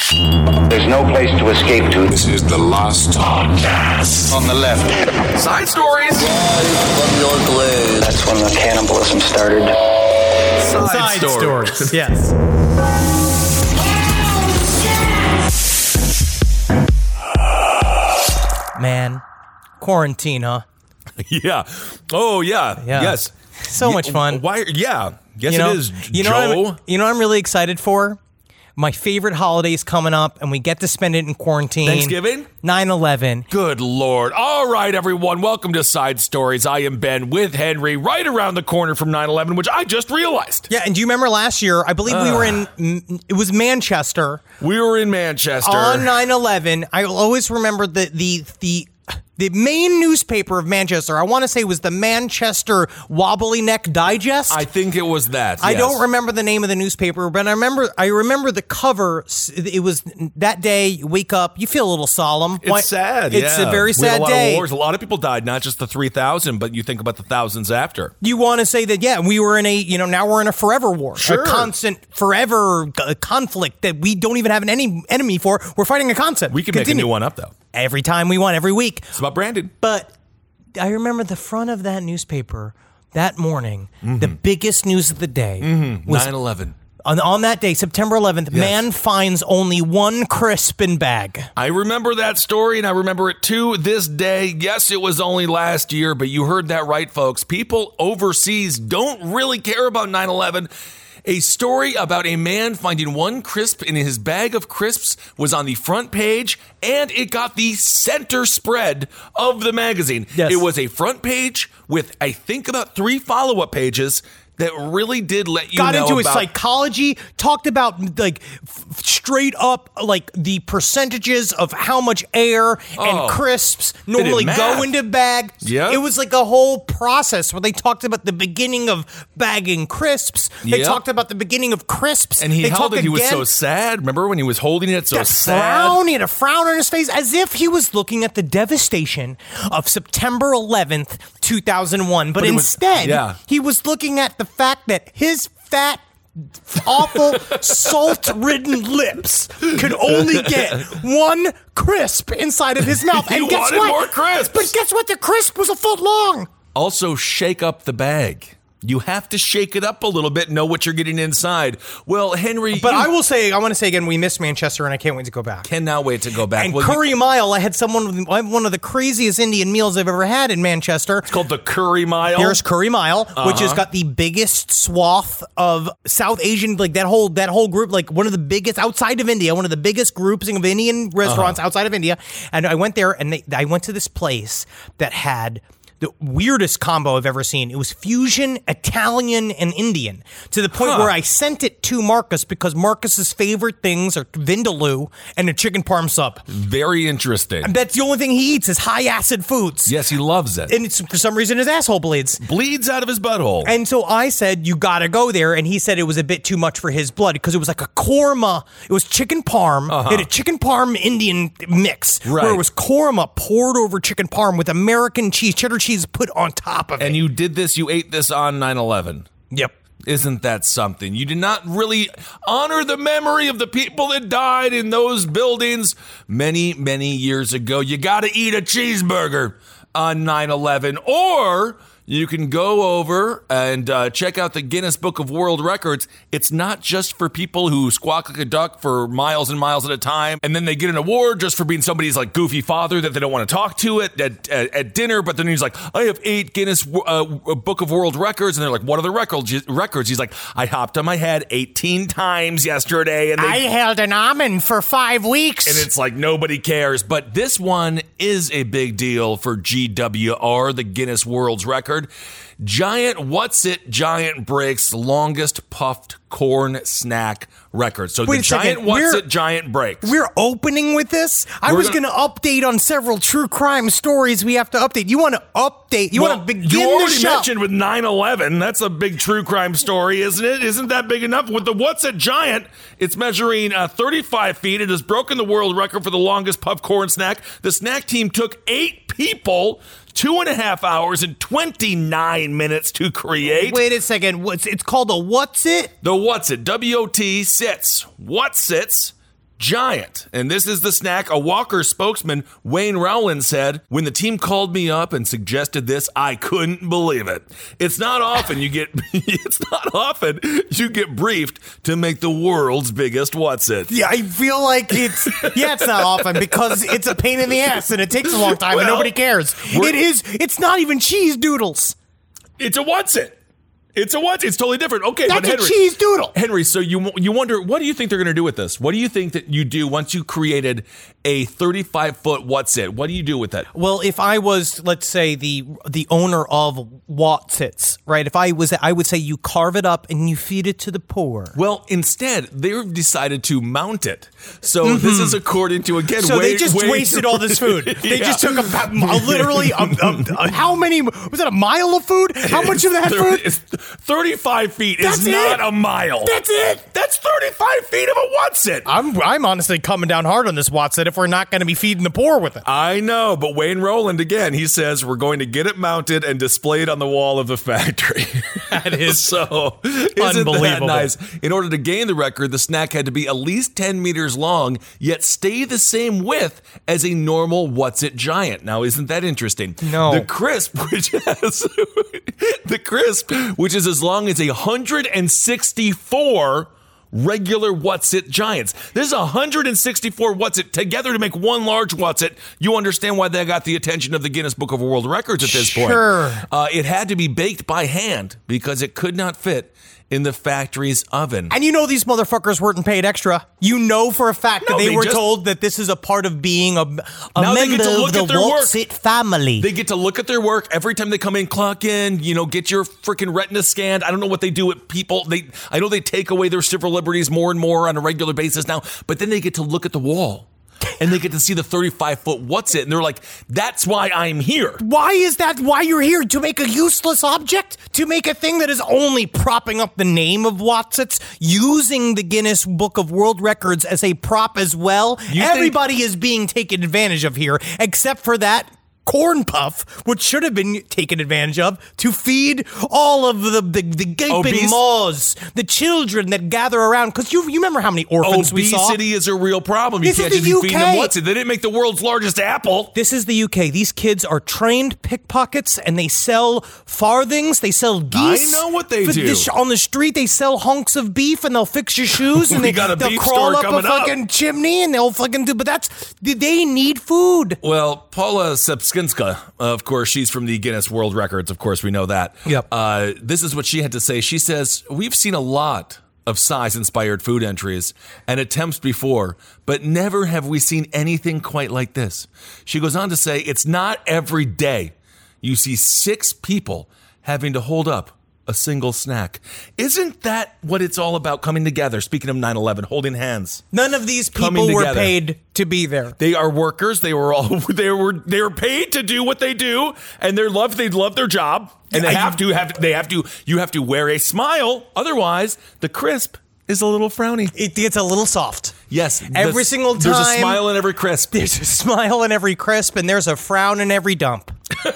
There's no place to escape to. This is the last podcast. On the left. Side stories. From your glade. That's when the cannibalism started. Side stories. Yes. Man, quarantine, huh? Yeah. Oh, yeah. Yeah. Yes. So much fun. Why? Yeah. Yes, You know, it is. you know Joe. what I'm really excited for? My favorite holiday's coming up, and we get to spend it in quarantine. Thanksgiving? 9/11. Good Lord. All right, everyone. Welcome to Side Stories. I am Ben with Henry, right around the corner from 9/11, which I just realized. Yeah, and do you remember last year? I believe we were in, it was Manchester. We were in Manchester. On 9/11, I will always remember the main newspaper of Manchester, I want to say, was the Manchester Wobbly Neck Digest. I think it was that. I yes. don't remember the name of the newspaper, but I remember the cover. It was that day. You wake up, you feel a little solemn. It's sad. It's yeah. a very We had sad a lot day. Of wars. A lot of people died, not just the 3,000, but you think about the thousands after. You want to say that, yeah, we were in now we're in a forever war. Sure. A constant, forever conflict that we don't even have an enemy for. We're fighting a constant. We can make a new one up, though. Every time we want, every week. It's about Brandon. But I remember the front of that newspaper that morning, the biggest news of the day was 9/11. on that day, September 11th, man finds only one Crispin bag. I remember that story, and I remember it to this day. Yes, it was only last year, but you heard that right, folks. People overseas don't really care about 9/11. A story about a man finding one crisp in his bag of crisps was on the front page, and it got the center spread of the magazine. Yes. It was a front page with, I think, about 3 follow-up pages that really did let you Got know into his about psychology, talked about like straight up like the percentages of how much air and crisps normally go into bags. Yeah. It was like a whole process where they talked about the beginning of bagging crisps. They Yep. talked about the beginning of crisps. And he They held talked it. He was again- so sad. Remember when he was holding it so that sad? frown. He had a frown on his face as if he was looking at the devastation of September 11th, 2001. But it was- instead, yeah. he was looking at the fact that his fat, awful, salt-ridden lips could only get one crisp inside of his mouth. He And guess wanted what? more crisps. But guess what? The crisp was a foot long. Also, shake up the bag. You have to shake it up a little bit, know what you're getting inside. Well, Henry, But you I want to say again, we missed Manchester, and I can't wait to go back. cannot wait to go back. And Well, Curry Mile, I had one of the craziest Indian meals I've ever had in Manchester. it's called the Curry Mile. Here's Curry Mile, which has got the biggest swath of South Asian, like that whole group, like one of the biggest outside of India, one of the biggest groups of Indian restaurants outside of India. And I went there, and I went to this place that had the weirdest combo I've ever seen. It was fusion Italian and Indian, to the point where I sent it to Marcus because Marcus's favorite things are vindaloo and a chicken parm sub. Very interesting. That's the only thing he eats is high acid foods. Yes, he loves it. And it's, for some reason, his asshole bleeds. Bleeds out of his butthole. And so I said, you gotta go there. And he said it was a bit too much for his blood because it was like a korma. It was chicken parm. It had a chicken parm Indian mix where Right. it was korma poured over chicken parm with American cheese, cheddar cheese put on top of it. And you ate this on 9/11. Yep. Isn't that something? You did not really honor the memory of the people that died in those buildings many, many years ago. You got to eat a cheeseburger on 9/11, or you can go over and check out the Guinness Book of World Records. It's not just for people who squawk like a duck for miles and miles at a time, and then they get an award just for being somebody's like goofy father that they don't want to talk to at dinner. But then he's like, I have 8 Guinness Book of World Records, and they're like, what are the records? He's like, I hopped on my head 18 times yesterday, and I held an almond for 5 weeks. and it's like nobody cares. But this one is a big deal for GWR, the Guinness World's Record. Giant Giant breaks longest puffed corn snack record. So Wait the a second, Giant Giant breaks. We're opening with this? I was going to update on several true crime stories we have to update. You want to update? You want to begin you the already show? mentioned with 9/11. That's a big true crime story, isn't it? Isn't that big enough? With the What's It Giant, it's measuring 35 feet. It has broken the world record for the longest puffed corn snack. The snack team took 8 people, 2.5 hours and 29 minutes to create. Wait a second. It's called a What's It? The What's It, WOT sits. What sits? Giant. And this is the snack. A Walker spokesman, Wayne Rowland, said, when the team called me up and suggested this, I couldn't believe it. It's not often you get briefed to make the world's biggest What's-It. Yeah, I feel like it's not often because it's a pain in the ass and it takes a long time and nobody cares. It's not even cheese doodles. It's a What's-It. It's a what? It's totally different. Okay, that's but Henry, a cheese doodle. Henry, so you wonder, what do you think they're going to do with this? What do you think that you do once you created a 35-foot What's-It? What do you do with that? Well, if I was, let's say, the owner of What's-Its, right? I would say you carve it up and you feed it to the poor. Well, instead, they've decided to mount it. So this is according to, again, so they just wasted all this food. They just took literally how many, was it a mile of food? How much of that food? 35 feet is not a mile. That's it. That's 35 feet of a What's-It. I'm honestly coming down hard on this What's-It if we're not going to be feeding the poor with it. I know, but Wayne Rowland, again, he says we're going to get it mounted and displayed on the wall of the factory. That is so unbelievable. Isn't that nice? In order to gain the record, the snack had to be at least 10 meters long, yet stay the same width as a normal What's-It Giant. Now, isn't that interesting? No. The crisp, which is as long as 164 regular What's-It Giants. This is 164 What's-It together to make one large What's-It. You understand why they got the attention of the Guinness Book of World Records at this point. It had to be baked by hand because it could not fit in the factory's oven. And you know these motherfuckers weren't paid extra. You know for a fact that they were told that this is a part of being a member of the What's-It family. They get to look at their work every time they come in, clock in, get your freaking retina scanned. I don't know what they do with people. I know they take away their civil liberties more and more on a regular basis now, but then they get to look at the wall. And they get to see the 35-foot What's-It, and they're like, that's why I'm here. Why is that why you're here? To make a useless object? To make a thing that is only propping up the name of What's-Its? Using the Guinness Book of World Records as a prop as well? Everybody is being taken advantage of here, except for that corn puff, which should have been taken advantage of to feed all of the gaping maws, the children that gather around. Because you remember how many orphans we saw? Obesity is a real problem. You can't just be feeding them What's-It. They didn't make the world's largest apple. This is the UK. These kids are trained pickpockets, and they sell farthings. They sell geese. I know what they do. On the street, they sell hunks of beef, and they'll fix your shoes, and they'll crawl up a fucking chimney, and they'll fucking do. But they need food. Well, Paula Sepskinska, of course, she's from the Guinness World Records. Of course, we know that. Yep. This is what she had to say. She says, we've seen a lot of size-inspired food entries and attempts before, but never have we seen anything quite like this. She goes on to say, it's not every day you see 6 people having to hold up a single snack. Isn't that what it's all about, coming together? Speaking of 9/11, holding hands. None of these people were paid to be there. They are workers. They were paid to do what they do, and they love their job, and you have to wear a smile. Otherwise, the crisp is a little frowny. It gets a little soft. Yes. Every single time. There's a smile in every crisp. There's a smile in every crisp, and there's a frown in every dump.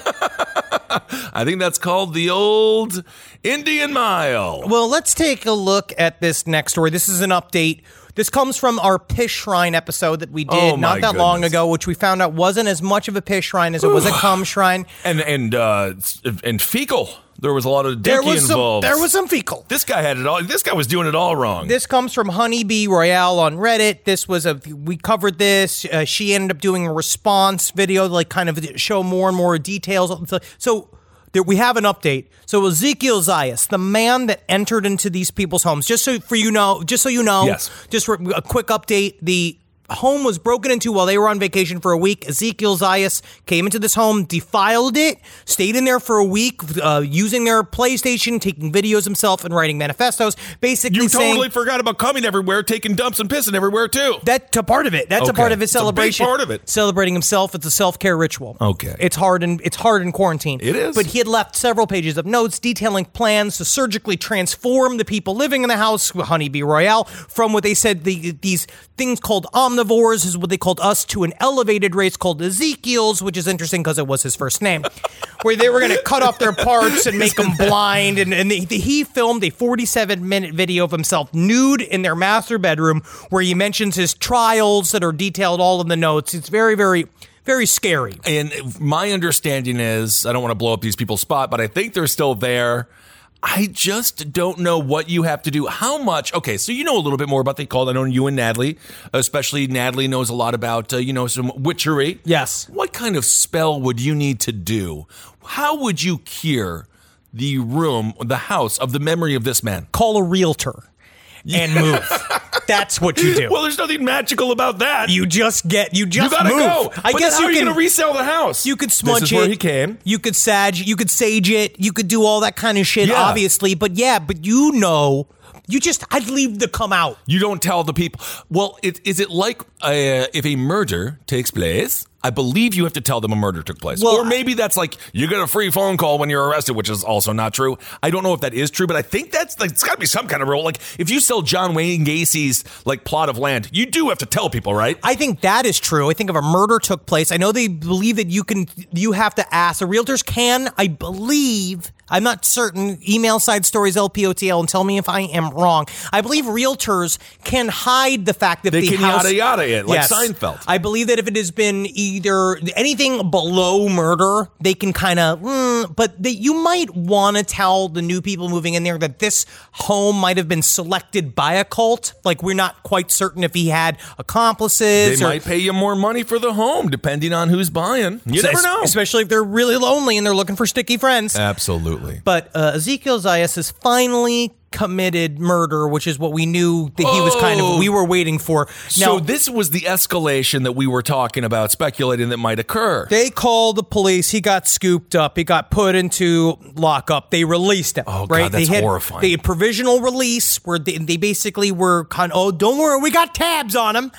I think that's called the old Indian Mile. Well, let's take a look at this next story. This is an update. This comes from our Piss Shrine episode that we did not that long ago, which we found out wasn't as much of a piss shrine as it was a cum shrine. And fecal. There was a lot of dinky involved. There was some fecal. This guy had it all. This guy was doing it all wrong. This comes from Honeybee Royale on Reddit. We covered this. She ended up doing a response video, like kind of show more and more details. So we have an update. So Ezekiel Zayas, the man that entered into these people's homes, just so you know, yes. Just a quick update. The home was broken into while they were on vacation for a week. Ezekiel Zayas came into this home, defiled it, stayed in there for a week, using their PlayStation, taking videos himself and writing manifestos, basically saying... You totally forgot about coming everywhere, taking dumps and pissing everywhere, too. That's a part of it. That's a part of his celebration. It's a big part of it. Celebrating himself. It's a self-care ritual. Okay. It's hard in quarantine. It is. But he had left several pages of notes detailing plans to surgically transform the people living in the house, Honeybee Royale, from what they said, these things called omnivores carnivores, is what they called us, to an elevated race called Ezekiel's, which is interesting because it was his first name, where they were going to cut off their parts and make them blind. And he filmed a 47-minute video of himself nude in their master bedroom where he mentions his trials that are detailed all in the notes. It's very, very, very scary. And my understanding is, I don't want to blow up these people's spot, but I think they're still there. I just don't know what you have to do. How much? Okay, so you know a little bit more about the cult. I know you and Natalie, especially Natalie knows a lot about, some witchery. Yes. What kind of spell would you need to do? How would you cure the house of the memory of this man? Call a realtor and move. That's what you do. Well, there's nothing magical about that. You just gotta move. Go. I guess how are you going to resell the house? You could smudge it. This is where he came. You could sage it. You could do all that kind of shit, obviously. But I'd leave the come out. You don't tell the people. Well, is it like if a murder takes place? I believe you have to tell them a murder took place. Well, or maybe that's like you get a free phone call when you're arrested, which is also not true. I don't know if that is true, but I think that's like, it's got to be some kind of rule. Like if you sell John Wayne Gacy's like plot of land, you do have to tell people, right? I think that is true. I think if a murder took place, I know they believe that you have to ask. The realtors can, I believe, I'm not certain, email Side Stories LPOTL and tell me if I am wrong. I believe realtors can hide the fact that they the can house, yada yada it, like Seinfeld. I believe that if it has been either anything below murder, they can kind of, but you might want to tell the new people moving in there that this home might have been selected by a cult. Like we're not quite certain if he had accomplices. They might pay you more money for the home, depending on who's buying. You never know. Especially if they're really lonely and they're looking for sticky friends. Absolutely. But Ezekiel Zayas has finally committed murder, which is what we knew that he was we were waiting for. Now, so this was the escalation that we were talking about, speculating that might occur. They called the police. He got scooped up. He got put into lockup. They released him. Oh, right? God, that's horrifying. They had provisional release where they basically were don't worry, we got tabs on him.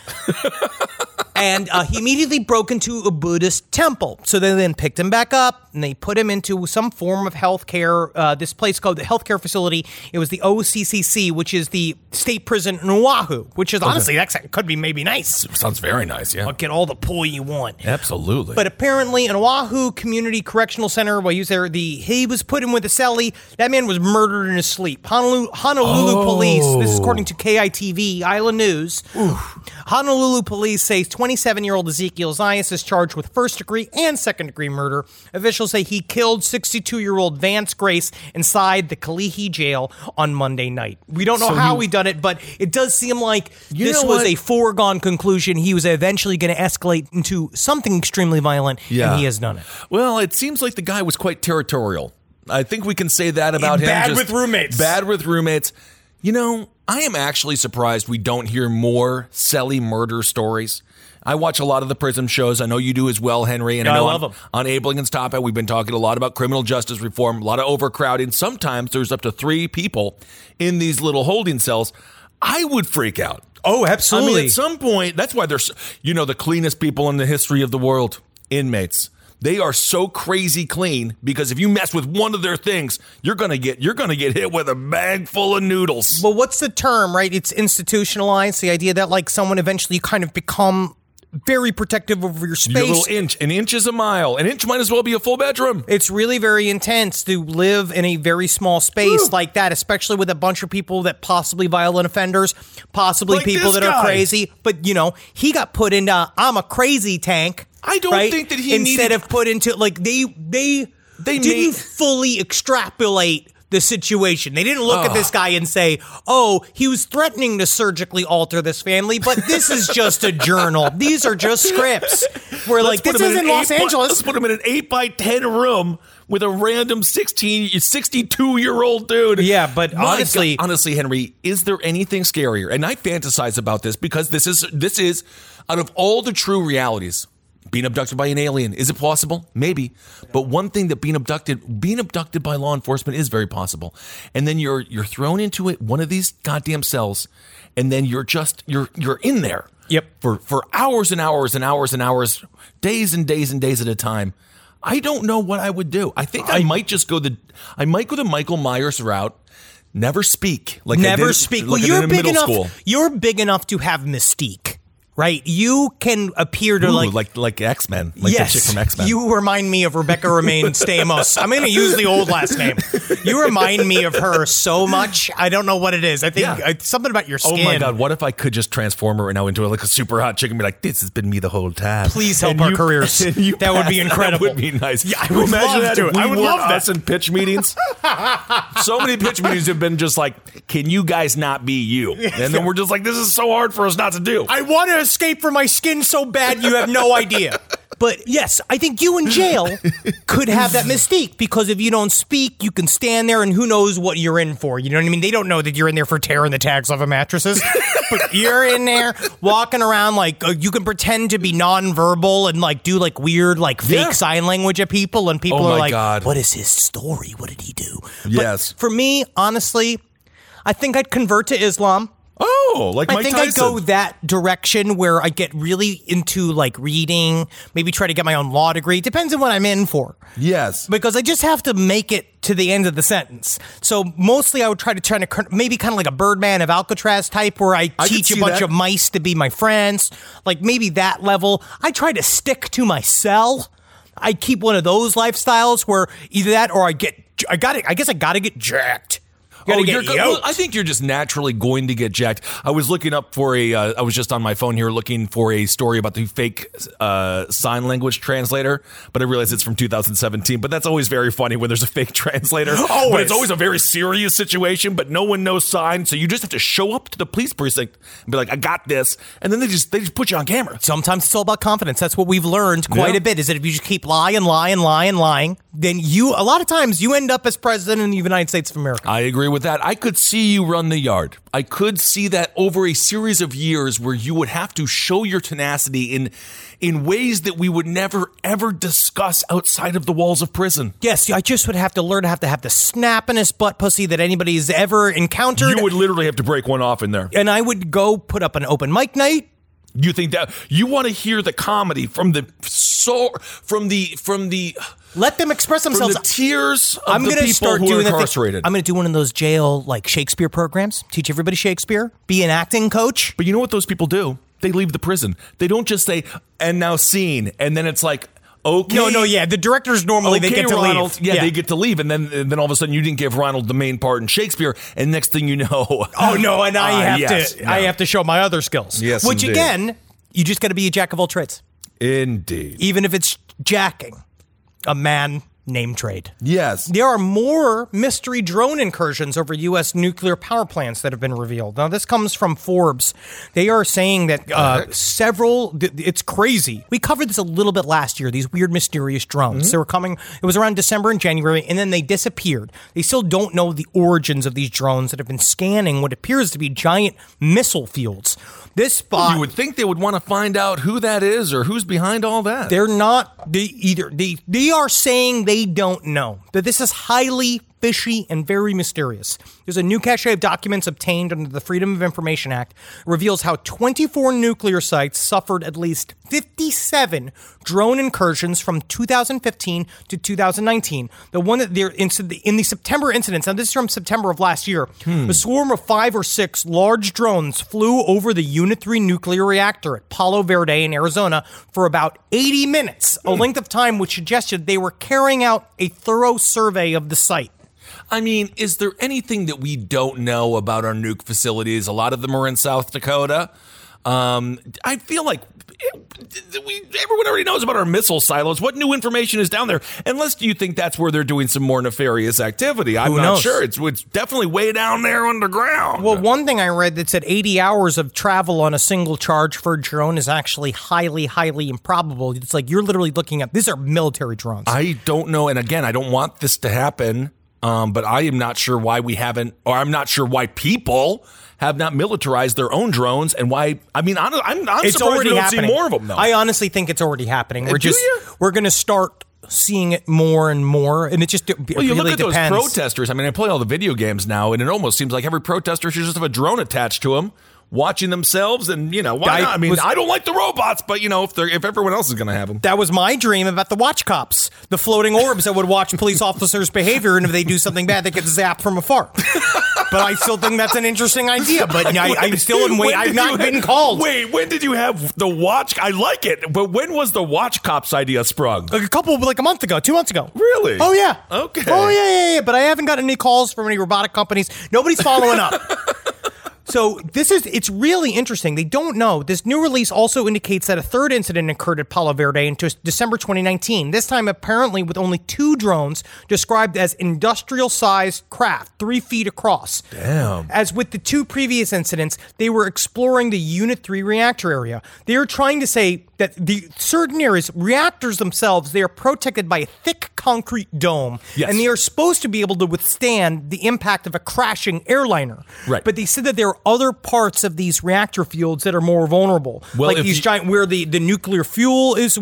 And he immediately broke into a Buddhist temple. So they then picked him back up and they put him into some form of healthcare. This place called the healthcare facility. It was the OCCC, which is the state prison in Oahu, which is honestly, that could be maybe nice. Sounds very nice, yeah. I'll get all the pull you want. Absolutely. But apparently in Oahu Community Correctional Center, while he was there, he was put in with a cellie. That man was murdered in his sleep. Honolulu police, this is according to KITV, Island News. Honolulu police say 27-year-old Ezekiel Zayas is charged with first-degree and second-degree murder. Officials say he killed 62-year-old Vance Grace inside the Kalihi jail on Monday night. We don't know how he done it, but it does seem like this was a foregone conclusion. He was eventually going to escalate into something extremely violent, and he has done it. Well, it seems like the guy was quite territorial. I think we can say that about him. Bad with roommates. Bad with roommates. I am actually surprised we don't hear more celly murder stories. I watch a lot of the prison shows. I know you do as well, Henry. And I know love them. On Ablingen's Top Hat, we've been talking a lot about criminal justice reform, a lot of overcrowding. Sometimes there's up to 3 people in these little holding cells. I would freak out. Oh, absolutely. I mean, at some point, that's why there's, the cleanest people in the history of the world, inmates. They are so crazy clean because if you mess with one of their things, you're gonna get hit with a bag full of noodles. Well, what's the term, right? It's institutionalized. The idea that like someone eventually kind of become very protective over your space. Your little inch. An inch is a mile. An inch might as well be a full bedroom. It's really very intense to live in a very small space like that, especially with a bunch of people that possibly violent offenders, possibly like people that are crazy. But, he got put into I'm a crazy tank. I don't think that he instead of put into like they didn't fully extrapolate the situation. They didn't look at this guy and say, he was threatening to surgically alter this family, but this is just a journal. These are just scripts. We're like, this is in Los Angeles. Let's put him in an 8x10 room with a random 62-year-old dude. Yeah, but honestly, Henry, is there anything scarier? And I fantasize about this because this is out of all the true realities. Being abducted by an alien, is it possible? Maybe. But one thing that being abducted by law enforcement is very possible. And then you're thrown into one of these goddamn cells, and then you're in there. Yep. For hours and hours and hours and hours, days and days and days at a time. I don't know what I would do. I think I might go the Michael Myers route. Never speak. Never speak. Well, you're big enough. You're big enough to have mystique. right? You can appear to like X-Men, like yes, the chick from X-Men. You remind me of Rebecca Romaine Stamos. I'm going to use the old last name. You remind me of her so much. I don't know what it is. I think something about your skin. Oh my God, what if I could just transform her right now into like a super hot chick and be like, this has been me the whole time. Please help our careers. That would be incredible. That would be nice. Yeah, I would love to. I would love that. In pitch meetings. So many pitch meetings have been just like, can you guys not be you? And then we're just like, this is so hard for us not to do. I want to escape from my skin so bad you have no idea. But yes, I think you in jail could have that mystique because if you don't speak, you can stand there and who knows what you're in for. You know what I mean? They don't know that you're in there for tearing the tags off of mattresses. But you're in there walking around like you can pretend to be nonverbal and like do like weird like fake sign language at people. And people are like, God. What is his story? What did he do? Yes. But for me, honestly, I think I'd convert to Islam. Oh, like Mike Tyson. I think I'd go that direction where I get really into like reading, maybe try to get my own law degree. Depends on what I'm in for. Yes. Because I just have to make it to the end of the sentence. So mostly I would try to maybe kind of like a Birdman of Alcatraz type where I teach a bunch of mice to be my friends. Like maybe that level. I try to stick to my cell. I keep one of those lifestyles where either that or I guess I got to get jacked. I think you're just naturally going to get jacked. I was looking up for I was just on my phone here looking for a story about the fake sign language translator, but I realized it's from 2017. But that's always very funny when there's a fake translator. But it's always a very serious situation, but no one knows sign. So you just have to show up to the police precinct and be like, I got this. And then they just put you on camera. Sometimes it's all about confidence. That's what we've learned quite a bit is that if you just keep lying, then a lot of times you end up as president of the United States of America. I agree with that. I could see you run the yard. I could see that over a series of years where you would have to show your tenacity in ways that we would never, ever discuss outside of the walls of prison. Yes, I just would have to learn to have the snappinest butt pussy that anybody's ever encountered. You would literally have to break one off in there. And I would go put up an open mic night. You think that you want to hear the comedy from the let them express themselves. From the tears of the people who are incarcerated. I'm going to do one of those jail like Shakespeare programs. Teach everybody Shakespeare. Be an acting coach. But you know what those people do? They leave the prison. They don't just say, and now scene. And then it's like, okay. No, yeah. The directors normally, they get to Ronald, leave. Yeah, they get to leave. And then all of a sudden you didn't give Ronald the main part in Shakespeare. And next thing you know. Oh, no. And I have to show my other skills. Yes, Which, indeed. again, you just got to be a jack of all trades. Indeed. Even if it's jacking a man name trade. Yes. There are more mystery drone incursions over U.S. nuclear power plants that have been revealed. Now, this comes from Forbes. They are saying that it's crazy. We covered this a little bit last year, these weird, mysterious drones. They were coming, it was around December and January, and then they disappeared. They still don't know the origins of these drones that have been scanning what appears to be giant missile fields. This spot, you would think they would want to find out who that is or who's behind all that. They're not. They are saying they don't know. That this is highly fishy and very mysterious. There's a new cache of documents obtained under the Freedom of Information Act reveals how 24 nuclear sites suffered at least 57 drone incursions from 2015 to 2019. The one that they're in the September incidents, now this is from September of last year, a swarm of 5 or 6 large drones flew over the Unit 3 nuclear reactor at Palo Verde in Arizona for about 80 minutes, a length of time which suggested they were carrying out a thorough survey of the site. I mean, is there anything that we don't know about our nuke facilities? A lot of them are in South Dakota. I feel like everyone already knows about our missile silos. What new information is down there? Unless you think that's where they're doing some more nefarious activity. I'm not sure. It's definitely way down there underground. Well, one thing I read that said 80 hours of travel on a single charge for a drone is actually highly, highly improbable. It's like you're literally looking at, these are military drones. I don't know. And again, I don't want this to happen. But I am not sure why we haven't, or I'm not sure why people have not militarized their own drones, and why. I mean, I'm it's surprised already we don't happening. see more of them. Though I honestly think it's already happening. We're going to start seeing it more and more, and it just you really look at depends. those protesters. I mean, I play all the video games now, and it almost seems like every protester should just have a drone attached to them, watching themselves, and why not? I mean, I don't like the robots, but if everyone else is going to have them. That was my dream about the watch cops, the floating orbs that would watch police officers' behavior, and if they do something bad, they get zapped from afar. but I still think that's an interesting idea. But I still am waiting. I've not been called. Wait, when did you have the watch? I like it, but when was the watch cops idea sprung? Like a month ago, 2 months ago. Really? Oh, yeah. Okay. Oh, yeah. But I haven't got any calls from any robotic companies. Nobody's following up. So it's really interesting. They don't know. This new release also indicates that a third incident occurred at Palo Verde in December 2019. This time, apparently, with only 2 drones described as industrial-sized craft, 3 feet across. Damn. As with the 2 previous incidents, they were exploring the Unit 3 reactor area. They are trying to say that the certain areas, reactors themselves, they are protected by a thick concrete dome. Yes. And they are supposed to be able to withstand the impact of a crashing airliner. Right. But they said that there are other parts of these reactor fields that are more vulnerable. Well, like these giant, where the nuclear fuel is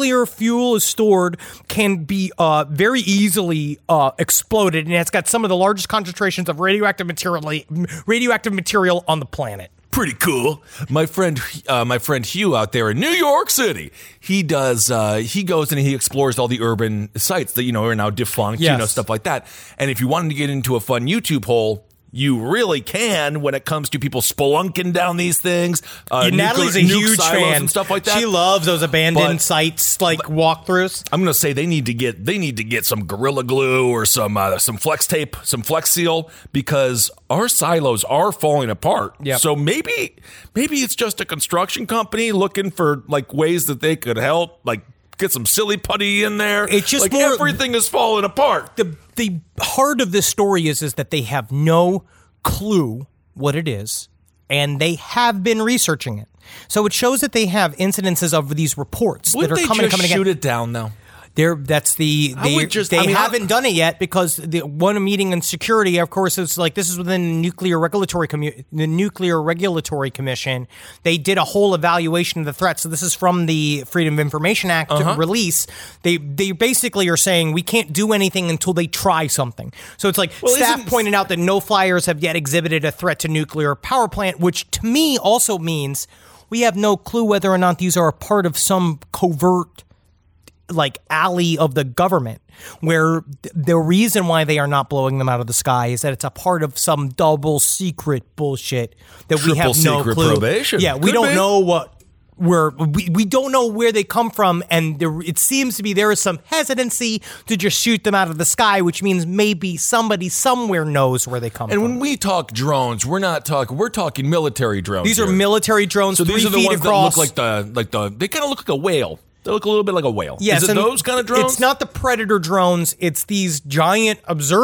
stored can be very easily exploded, and it's got some of the largest concentrations of radioactive material on the planet. Pretty cool. My friend Hugh out there in New York City, he goes and he explores all the urban sites that, are now defunct, Yes. Stuff like that. And if you wanted to get into a fun YouTube hole, you really can when it comes to people spelunking down these things. Natalie,'s a huge fan and stuff like that. She loves those abandoned sites walkthroughs. I'm going to say they need to get some Gorilla Glue or some Flex Tape, some Flex Seal, because our silos are falling apart. Yep. So maybe it's just a construction company looking for ways that they could help, get some silly putty in there. It's just everything is falling apart. The heart of this story is that they have no clue what it is, and they have been researching it. So it shows that they have incidences of these reports that are coming and coming again. Shoot it down though? They haven't done it yet because the one meeting in security, of course, is this is within the Nuclear Regulatory Commission. They did a whole evaluation of the threat. So this is from the Freedom of Information Act release. They basically are saying we can't do anything until they try something. So it's staff pointed out that no flyers have yet exhibited a threat to nuclear power plant, which to me also means we have no clue whether or not these are a part of some covert alley of the government, where the reason why they are not blowing them out of the sky is that it's a part of some double secret bullshit that we have no clue. Probation. Yeah, we don't know we don't know where they come from, and it seems to be there is some hesitancy to just shoot them out of the sky, which means maybe somebody somewhere knows where they come from. And when we talk drones, we're talking military drones. These are military drones. So these are the ones across. that look they kind of look like a whale. They look a little bit like a whale. Yes, is it those kind of drones? It's not the Predator drones. It's these giant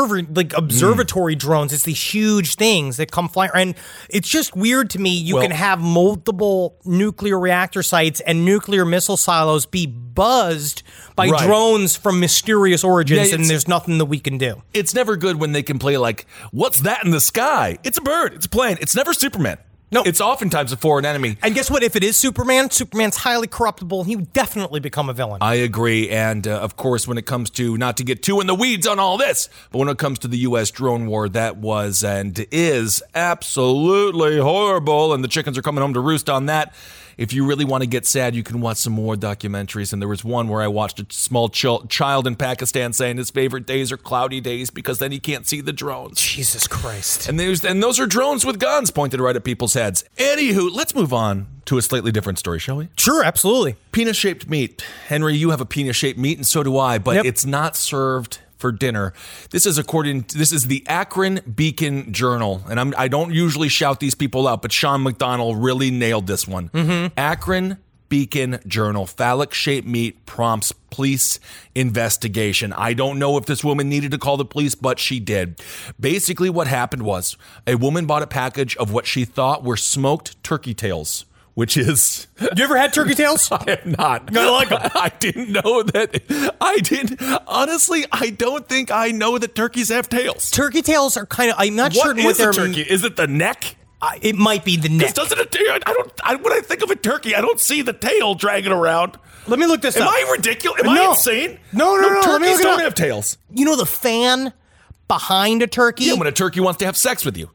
observatory drones. It's these huge things that come flying. And it's just weird to me. You can have multiple nuclear reactor sites and nuclear missile silos be buzzed by drones from mysterious origins, and there's nothing that we can do. It's never good when they can play what's that in the sky? It's a bird. It's a plane. It's never Superman. No, it's oftentimes a foreign enemy. And guess what? If it is Superman's highly corruptible. He would definitely become a villain. I agree. And of course, when it comes to, not to get too in the weeds on all this, but when it comes to the U.S. drone war, that was and is absolutely horrible. And the chickens are coming home to roost on that. If you really want to get sad, you can watch some more documentaries. And there was one where I watched a small child in Pakistan saying his favorite days are cloudy days because then he can't see the drones. Jesus Christ. And those are drones with guns pointed right at people's heads. Anywho, let's move on to a slightly different story, shall we? Sure, absolutely. Penis-shaped meat. Henry, you have a penis-shaped meat, and so do I, but It's not served for dinner. This is the Akron Beacon Journal, and I don't usually shout these people out, but Sean McDonald really nailed this one. Mm-hmm. Akron Beacon Journal, phallic-shaped meat prompts police investigation. I don't know if this woman needed to call the police, but she did. Basically, what happened was a woman bought a package of what she thought were smoked turkey tails. Which is... You ever had turkey tails? I have not. I like them. I didn't know that. Honestly, I don't think I know that turkeys have tails. Turkey tails are kind of... I'm not sure what they're... Turkey? Is it the neck? It might be the neck. Doesn't it? When I think of a turkey, I don't see the tail dragging around. Let me look this up. Am I ridiculous? Am I insane? No. Turkeys don't have tails. You know the fan behind a turkey? Yeah, when a turkey wants to have sex with you.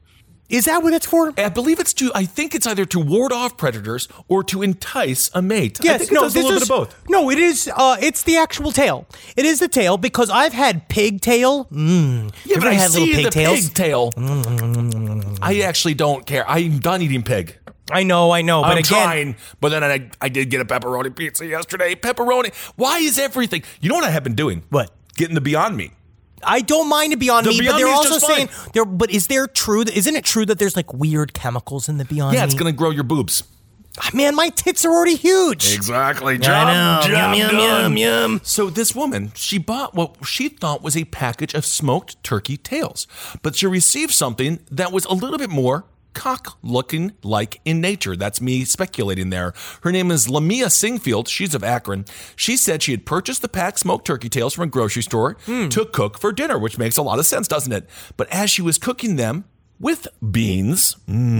Is that what it's for? I believe I think it's either to ward off predators or to entice a mate. Yes, I think it does a little bit of both. No, it is. It's the actual tail. It is the tail because I've had pigtail. Yeah, but I see the pigtail. I actually don't care. I'm done eating pig. I know. But I'm again, trying. But then I did get a pepperoni pizza yesterday. Pepperoni. Why is everything? You know what I have been doing? What? Getting the Beyond Meat. I don't mind the Beyond Meat, but they're Meat's also just saying fine. But isn't it true that there's like weird chemicals in the Beyond Meat? Yeah, it's going to grow your boobs. Man, my tits are already huge. Exactly. Job done. Yum. So this woman, she bought what she thought was a package of smoked turkey tails, but she received something that was a little bit more cock-looking like in nature. That's me speculating there. Her name is Lamia Singfield. She's of Akron. She said she had purchased the packed smoked turkey tails from a grocery store to cook for dinner, which makes a lot of sense, doesn't it? But as she was cooking them with beans.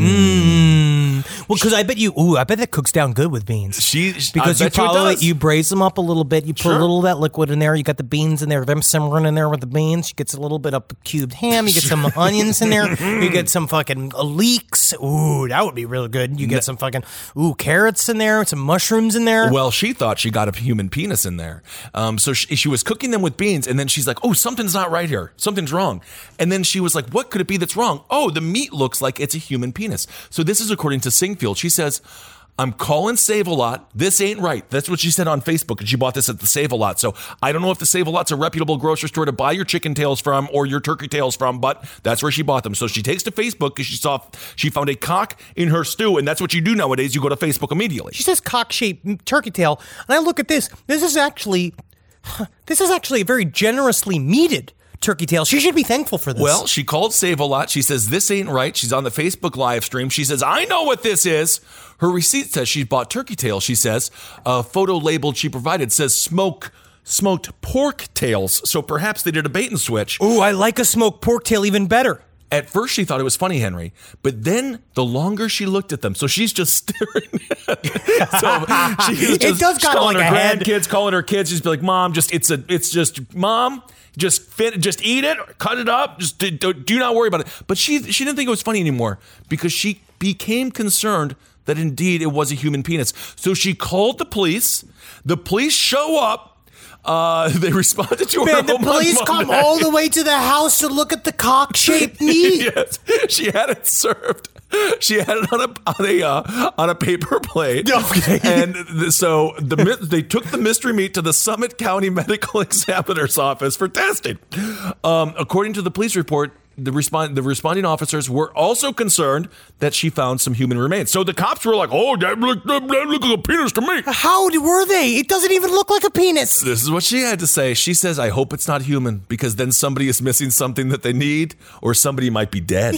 Well, because I bet that cooks down good with beans. Because you braise them up a little bit. You put a little of that liquid in there. You got the beans in there, them simmering in there with the beans. You get a little bit of cubed ham. You get some onions in there. You get some fucking leeks. Ooh, that would be really good. You get some fucking carrots in there, some mushrooms in there. Well, she thought she got a human penis in there. So she was cooking them with beans, and then she's like, oh, something's not right here. Something's wrong. And then she was like, what could it be that's wrong? Oh, the meat looks like it's a human penis. So this is according to Singfield. She says, I'm calling Save-A-Lot. This ain't right. That's what she said on Facebook, and she bought this at the Save-A-Lot. So I don't know if the Save-A-Lot's a reputable grocery store to buy your chicken tails from or your turkey tails from, but that's where she bought them. So she takes to Facebook because she found a cock in her stew, and that's what you do nowadays. You go to Facebook immediately. She says cock-shaped turkey tail, and I look at this. This is actually a very generously meated turkey tail. She should be thankful for this. Well, she called Save-A-Lot. She says, this ain't right. She's on the Facebook live stream. She says, I know what this is. Her receipt says she bought turkey tail. She says, a photo labeled she provided says smoked pork tails. So perhaps they did a bait and switch. Ooh, I like a smoked pork tail even better. At first, she thought it was funny, Henry, but then the longer she looked at them, so she's just staring at it. So she's it does kind of like her a head. grandkids, calling her kids, just be like, Mom, just Mom, just eat it, cut it up, just do not worry about it. But she didn't think it was funny anymore because she became concerned that indeed it was a human penis. So she called the police. The police show up. They responded to her. Man, the police come all the way to the house to look at the cock-shaped meat. Yes, she had it served. She had it on a paper plate. Okay. And so they took the mystery meat to the Summit County Medical Examiner's office for testing. According to the police report, the responding officers were also concerned that she found some human remains. So the cops were like, oh, that looked like a penis to me. How were they? It doesn't even look like a penis. This is what she had to say. She says, I hope it's not human because then somebody is missing something that they need or somebody might be dead.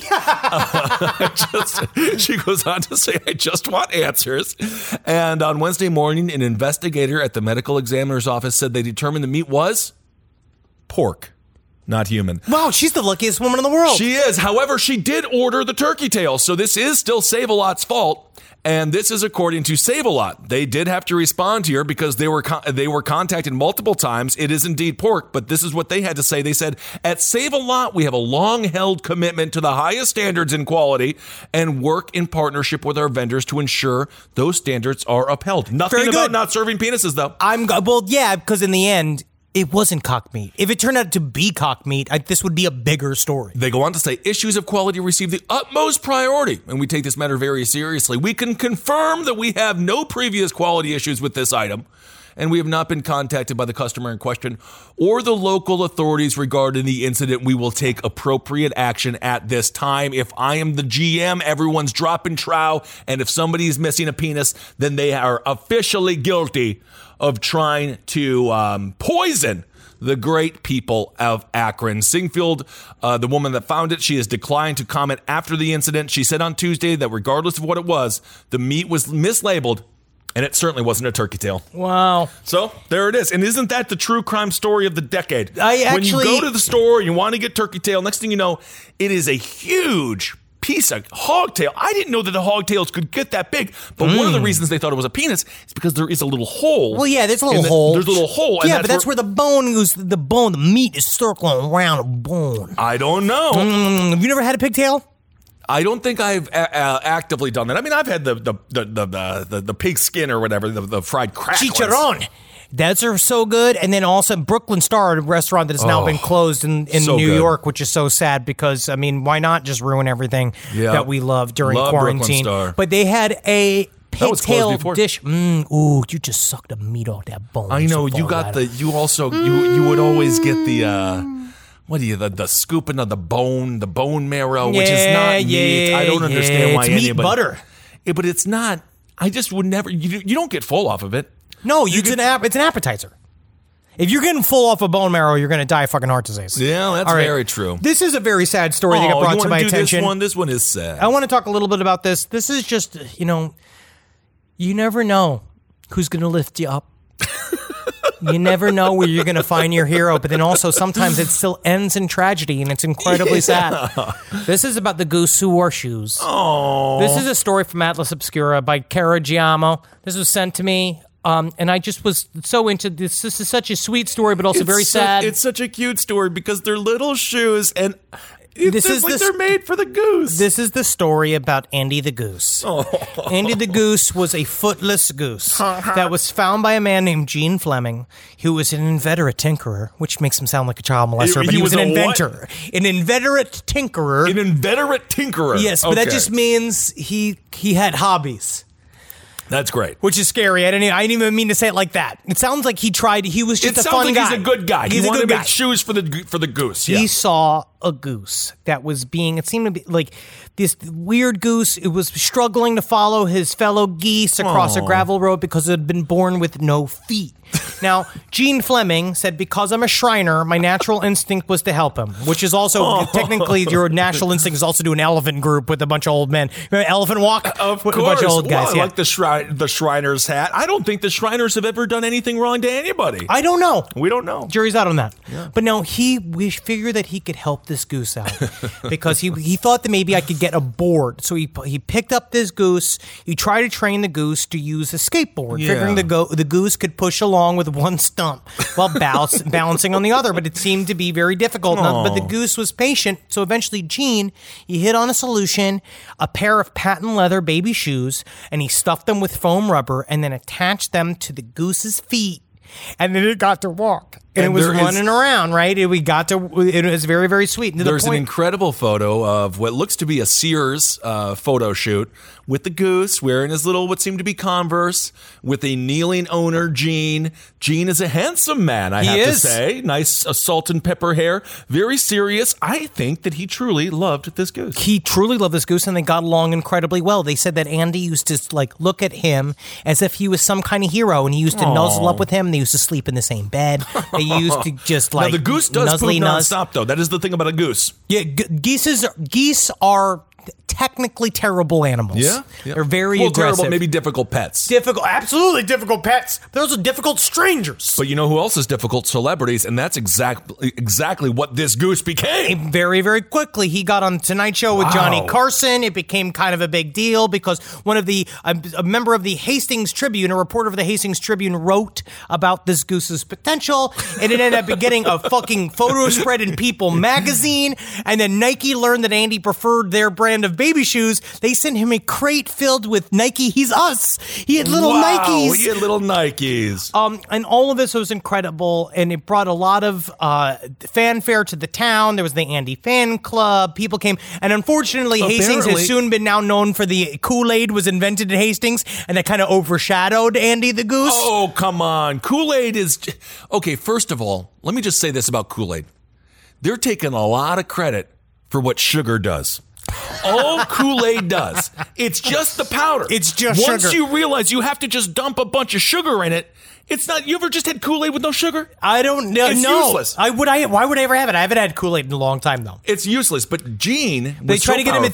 She goes on to say, I just want answers. And on Wednesday morning, an investigator at the medical examiner's office said they determined the meat was pork. Not human. Wow, she's the luckiest woman in the world. She is. However, she did order the turkey tail, so this is still Save-A-Lot's fault. And this is according to Save-A-Lot. They did have to respond here because they were contacted multiple times. It is indeed pork, but this is what they had to say. They said, at Save-A-Lot, we have a long-held commitment to the highest standards in quality and work in partnership with our vendors to ensure those standards are upheld. Nothing about not serving penises, though. Well, yeah, because in the end, it wasn't cock meat. If it turned out to be cock meat, this would be a bigger story. They go on to say, issues of quality receive the utmost priority, and we take this matter very seriously. We can confirm that we have no previous quality issues with this item, and we have not been contacted by the customer in question or the local authorities regarding the incident. We will take appropriate action at this time. If I am the GM, everyone's dropping trow, and if somebody is missing a penis, then they are officially guilty of trying to poison the great people of Akron. Singfield, the woman that found it, she has declined to comment after the incident. She said on Tuesday that regardless of what it was, the meat was mislabeled, and it certainly wasn't a turkey tail. Wow. So there it is. And isn't that the true crime story of the decade? When you go to the store, you want to get turkey tail, next thing you know, it is a huge piece of hogtail. I didn't know that the hogtails could get that big, but one of the reasons they thought it was a penis is because there is a little hole. Well, yeah, there's a little hole. There's a little hole. Yeah, but that's where the bone goes. The meat is circling around a bone. I don't know. Have you never had a pigtail? I don't think I've actively done that. I mean, I've had the pig skin or whatever, the fried cracklings. Chicharron. Those are so good. And then also Brooklyn Star, a restaurant that has now been closed in so New good. York, which is so sad because, I mean, why not just ruin everything that we love during quarantine? Brooklyn Star. But they had a pigtail before. dish. Ooh, you just sucked the meat off that bone. I know, you got you would always get the scooping of the bone marrow, which is not meat. I don't understand why it's anybody. meat butter. Yeah, but it's not. I just would never. You don't get full off of it. No, it's an appetizer. If you're getting full off of bone marrow, you're going to die of fucking heart disease. Yeah, that's All right. very true. This is a very sad story that got brought to my attention. This one is sad. I want to talk a little bit about this. This is just, you never know who's going to lift you up. You never know where you're going to find your hero, but then also sometimes it still ends in tragedy, and it's incredibly sad. This is about the goose who wore shoes. Oh, This is a story from Atlas Obscura by Cara Giamo. This was sent to me, and I just was so into this. This is such a sweet story, but also very sad. It's such a cute story because they're little shoes, and they're made for the goose. This is the story about Andy the goose. Oh. Andy the goose was a footless goose that was found by a man named Gene Fleming, who was an inveterate tinkerer, which makes him sound like a child molester, but he was an inventor. An inveterate tinkerer. An inveterate tinkerer. Yes, but that just means he had hobbies. That's great. Which is scary. I didn't even mean to say it like that. It sounds like he tried. He was just a fun guy. He's a good guy. He's he a wanted good to guy. make shoes for the goose. He saw a goose that was it seemed to be like this weird goose. It was struggling to follow his fellow geese across a gravel road because it had been born with no feet. Now, Gene Fleming said, because I'm a Shriner, my natural instinct was to help him, which is also, technically, your natural instinct is also to do an elephant group with a bunch of old men. Remember Elephant Walk? Of with course. a bunch of old guys. Well, I like the Shriner's hat. I don't think the Shriners have ever done anything wrong to anybody. I don't know. We don't know. Jury's out on that. Yeah. But no, we figured that he could help this goose out because he thought that maybe I could get a board. So he picked up this goose. He tried to train the goose to use a skateboard, figuring the goose could push along with one stump while balancing on the other. But it seemed to be very difficult. But the goose was patient. So eventually Gene, he hit on a solution, a pair of patent leather baby shoes, and he stuffed them with foam rubber and then attached them to the goose's feet. And then it got to walk. And it was running around, right? It was very, very sweet. There's an incredible photo of what looks to be a Sears photo shoot with the goose wearing his little, what seemed to be Converse, with a kneeling owner, Gene. Gene is a handsome man, I have to say. Nice salt and pepper hair. Very serious. I think that he truly loved this goose. He truly loved this goose, and they got along incredibly well. They said that Andy used to look at him as if he was some kind of hero, and he used to nuzzle up with him, and they used to sleep in the same bed. They used to just now the goose does poop nonstop, though. That is the thing about a goose. Yeah, geese are technically terrible animals. Yeah. They're very aggressive. Terrible, maybe difficult pets. Absolutely difficult pets. Those are difficult strangers. But you know who else is difficult? Celebrities, and that's exactly what this goose became. Very, very quickly, he got on Tonight Show with Johnny Carson. It became kind of a big deal because a member of the Hastings Tribune, a reporter of the Hastings Tribune, wrote about this goose's potential, and it ended up getting a fucking photo spread in People magazine. And then Nike learned that Andy preferred their brand of baby shoes. They sent him a crate filled with Nike. He's us. He had little Nikes. He had little Nikes. And all of this was incredible, and it brought a lot of fanfare to the town. There was the Andy fan club. People came, and unfortunately, Hastings has soon been now known for the Kool-Aid was invented in Hastings, and that kind of overshadowed Andy the goose. Oh, come on. Kool-Aid is... Okay, first of all, let me just say this about Kool-Aid. They're taking a lot of credit for what sugar does. All Kool-Aid does, it's just the powder. It's just Once sugar. you realize you have to just dump a bunch of sugar in it, it's not. You ever just had Kool-Aid with no sugar? I don't know. It's useless. Why would I ever have it? I haven't had Kool-Aid in a long time, though. It's useless. But Gene, they try to get him to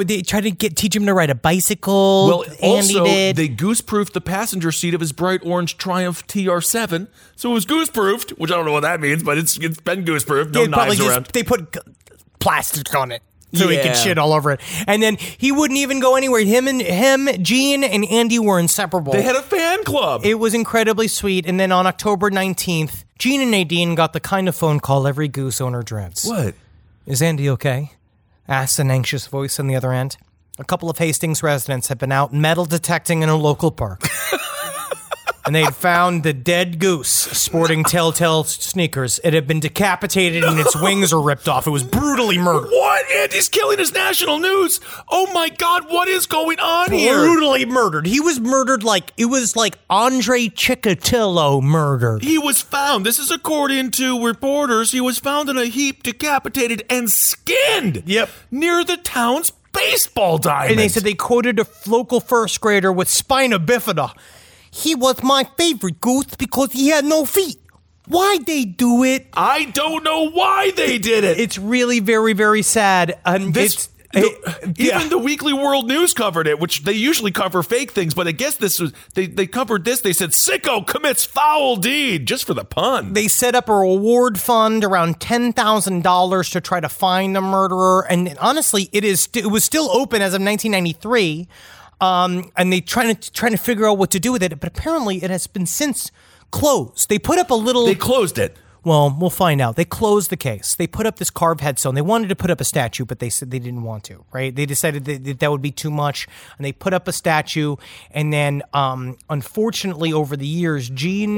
teach him to ride a bicycle. Well, Andy also did. they goose-proofed the passenger seat of his bright orange Triumph TR7, so it was goose-proofed, which I don't know what that means, but it's been goose-proofed. No knives around. They put plastic on it. So he could shit all over it. And then he wouldn't even go anywhere. Him, Gene, and Andy were inseparable. They had a fan club. It was incredibly sweet. And then on October 19th, Gene and Nadine got the kind of phone call every goose owner dreads. What? Is Andy okay? asked an anxious voice on the other end. A couple of Hastings residents had been out metal detecting in a local park. And they'd found the dead goose sporting telltale sneakers. It had been decapitated and its wings were ripped off. It was brutally murdered. What? Andy's killing his national news. Oh my God, what is going on here? Brutally murdered. He was murdered it was like Andre Chikatilo murdered. He was found, this is according to reporters, he was found in a heap, decapitated and skinned. Yep. Near the town's baseball diamond. And they said they quoted a local first grader with spina bifida. He was my favorite goose because he had no feet. Why'd they do it? I don't know why they did it. It's really very, very sad. Even the Weekly World News covered it, which they usually cover fake things, but I guess this was they covered this. They said sicko commits foul deed, just for the pun. They set up a reward fund around $10,000 to try to find the murderer, and honestly, it was still open as of 1993. And they trying to figure out what to do with it, but apparently it has been since closed. They put up a little. They closed it. Well, we'll find out. They closed the case. They put up this carved headstone. They wanted to put up a statue, but they said they didn't want to. Right? They decided that would be too much, and they put up a statue. And then, unfortunately, over the years,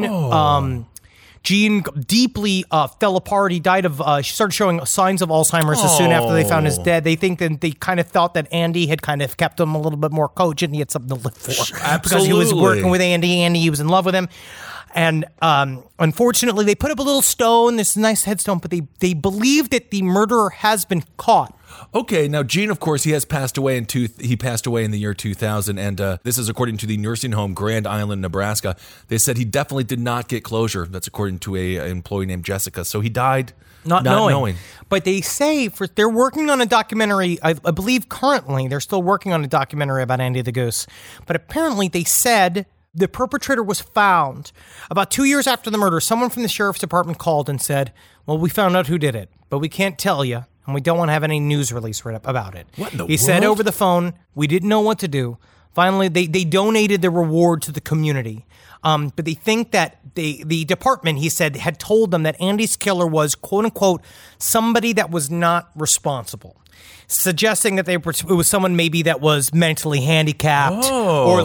Gene deeply fell apart. He died of, she started showing signs of Alzheimer's as soon after they found his dead. They think that they kind of thought that Andy had kind of kept him a little bit more cogent. He had something to live for. Absolutely. Because he was working with Andy. He was in love with him. And unfortunately, they put up a little stone, this nice headstone, but they believe that the murderer has been caught. Okay, now Gene, of course, he passed away in the year 2000, and this is according to the nursing home Grand Island, Nebraska. They said he definitely did not get closure. That's according to an employee named Jessica. So he died not knowing. But they say they're working on a documentary. I believe currently they're still working on a documentary about Andy the Goose. But apparently they said the perpetrator was found about 2 years after the murder. Someone from the sheriff's department called and said, "Well, we found out who did it, but we can't tell you. And we don't want to have any news release about it." What in the world? He said over the phone, we didn't know what to do. Finally, they donated the reward to the community. But they think that the department, he said, had told them that Andy's killer was, quote unquote, somebody that was not responsible. Suggesting that it was someone maybe that was mentally handicapped or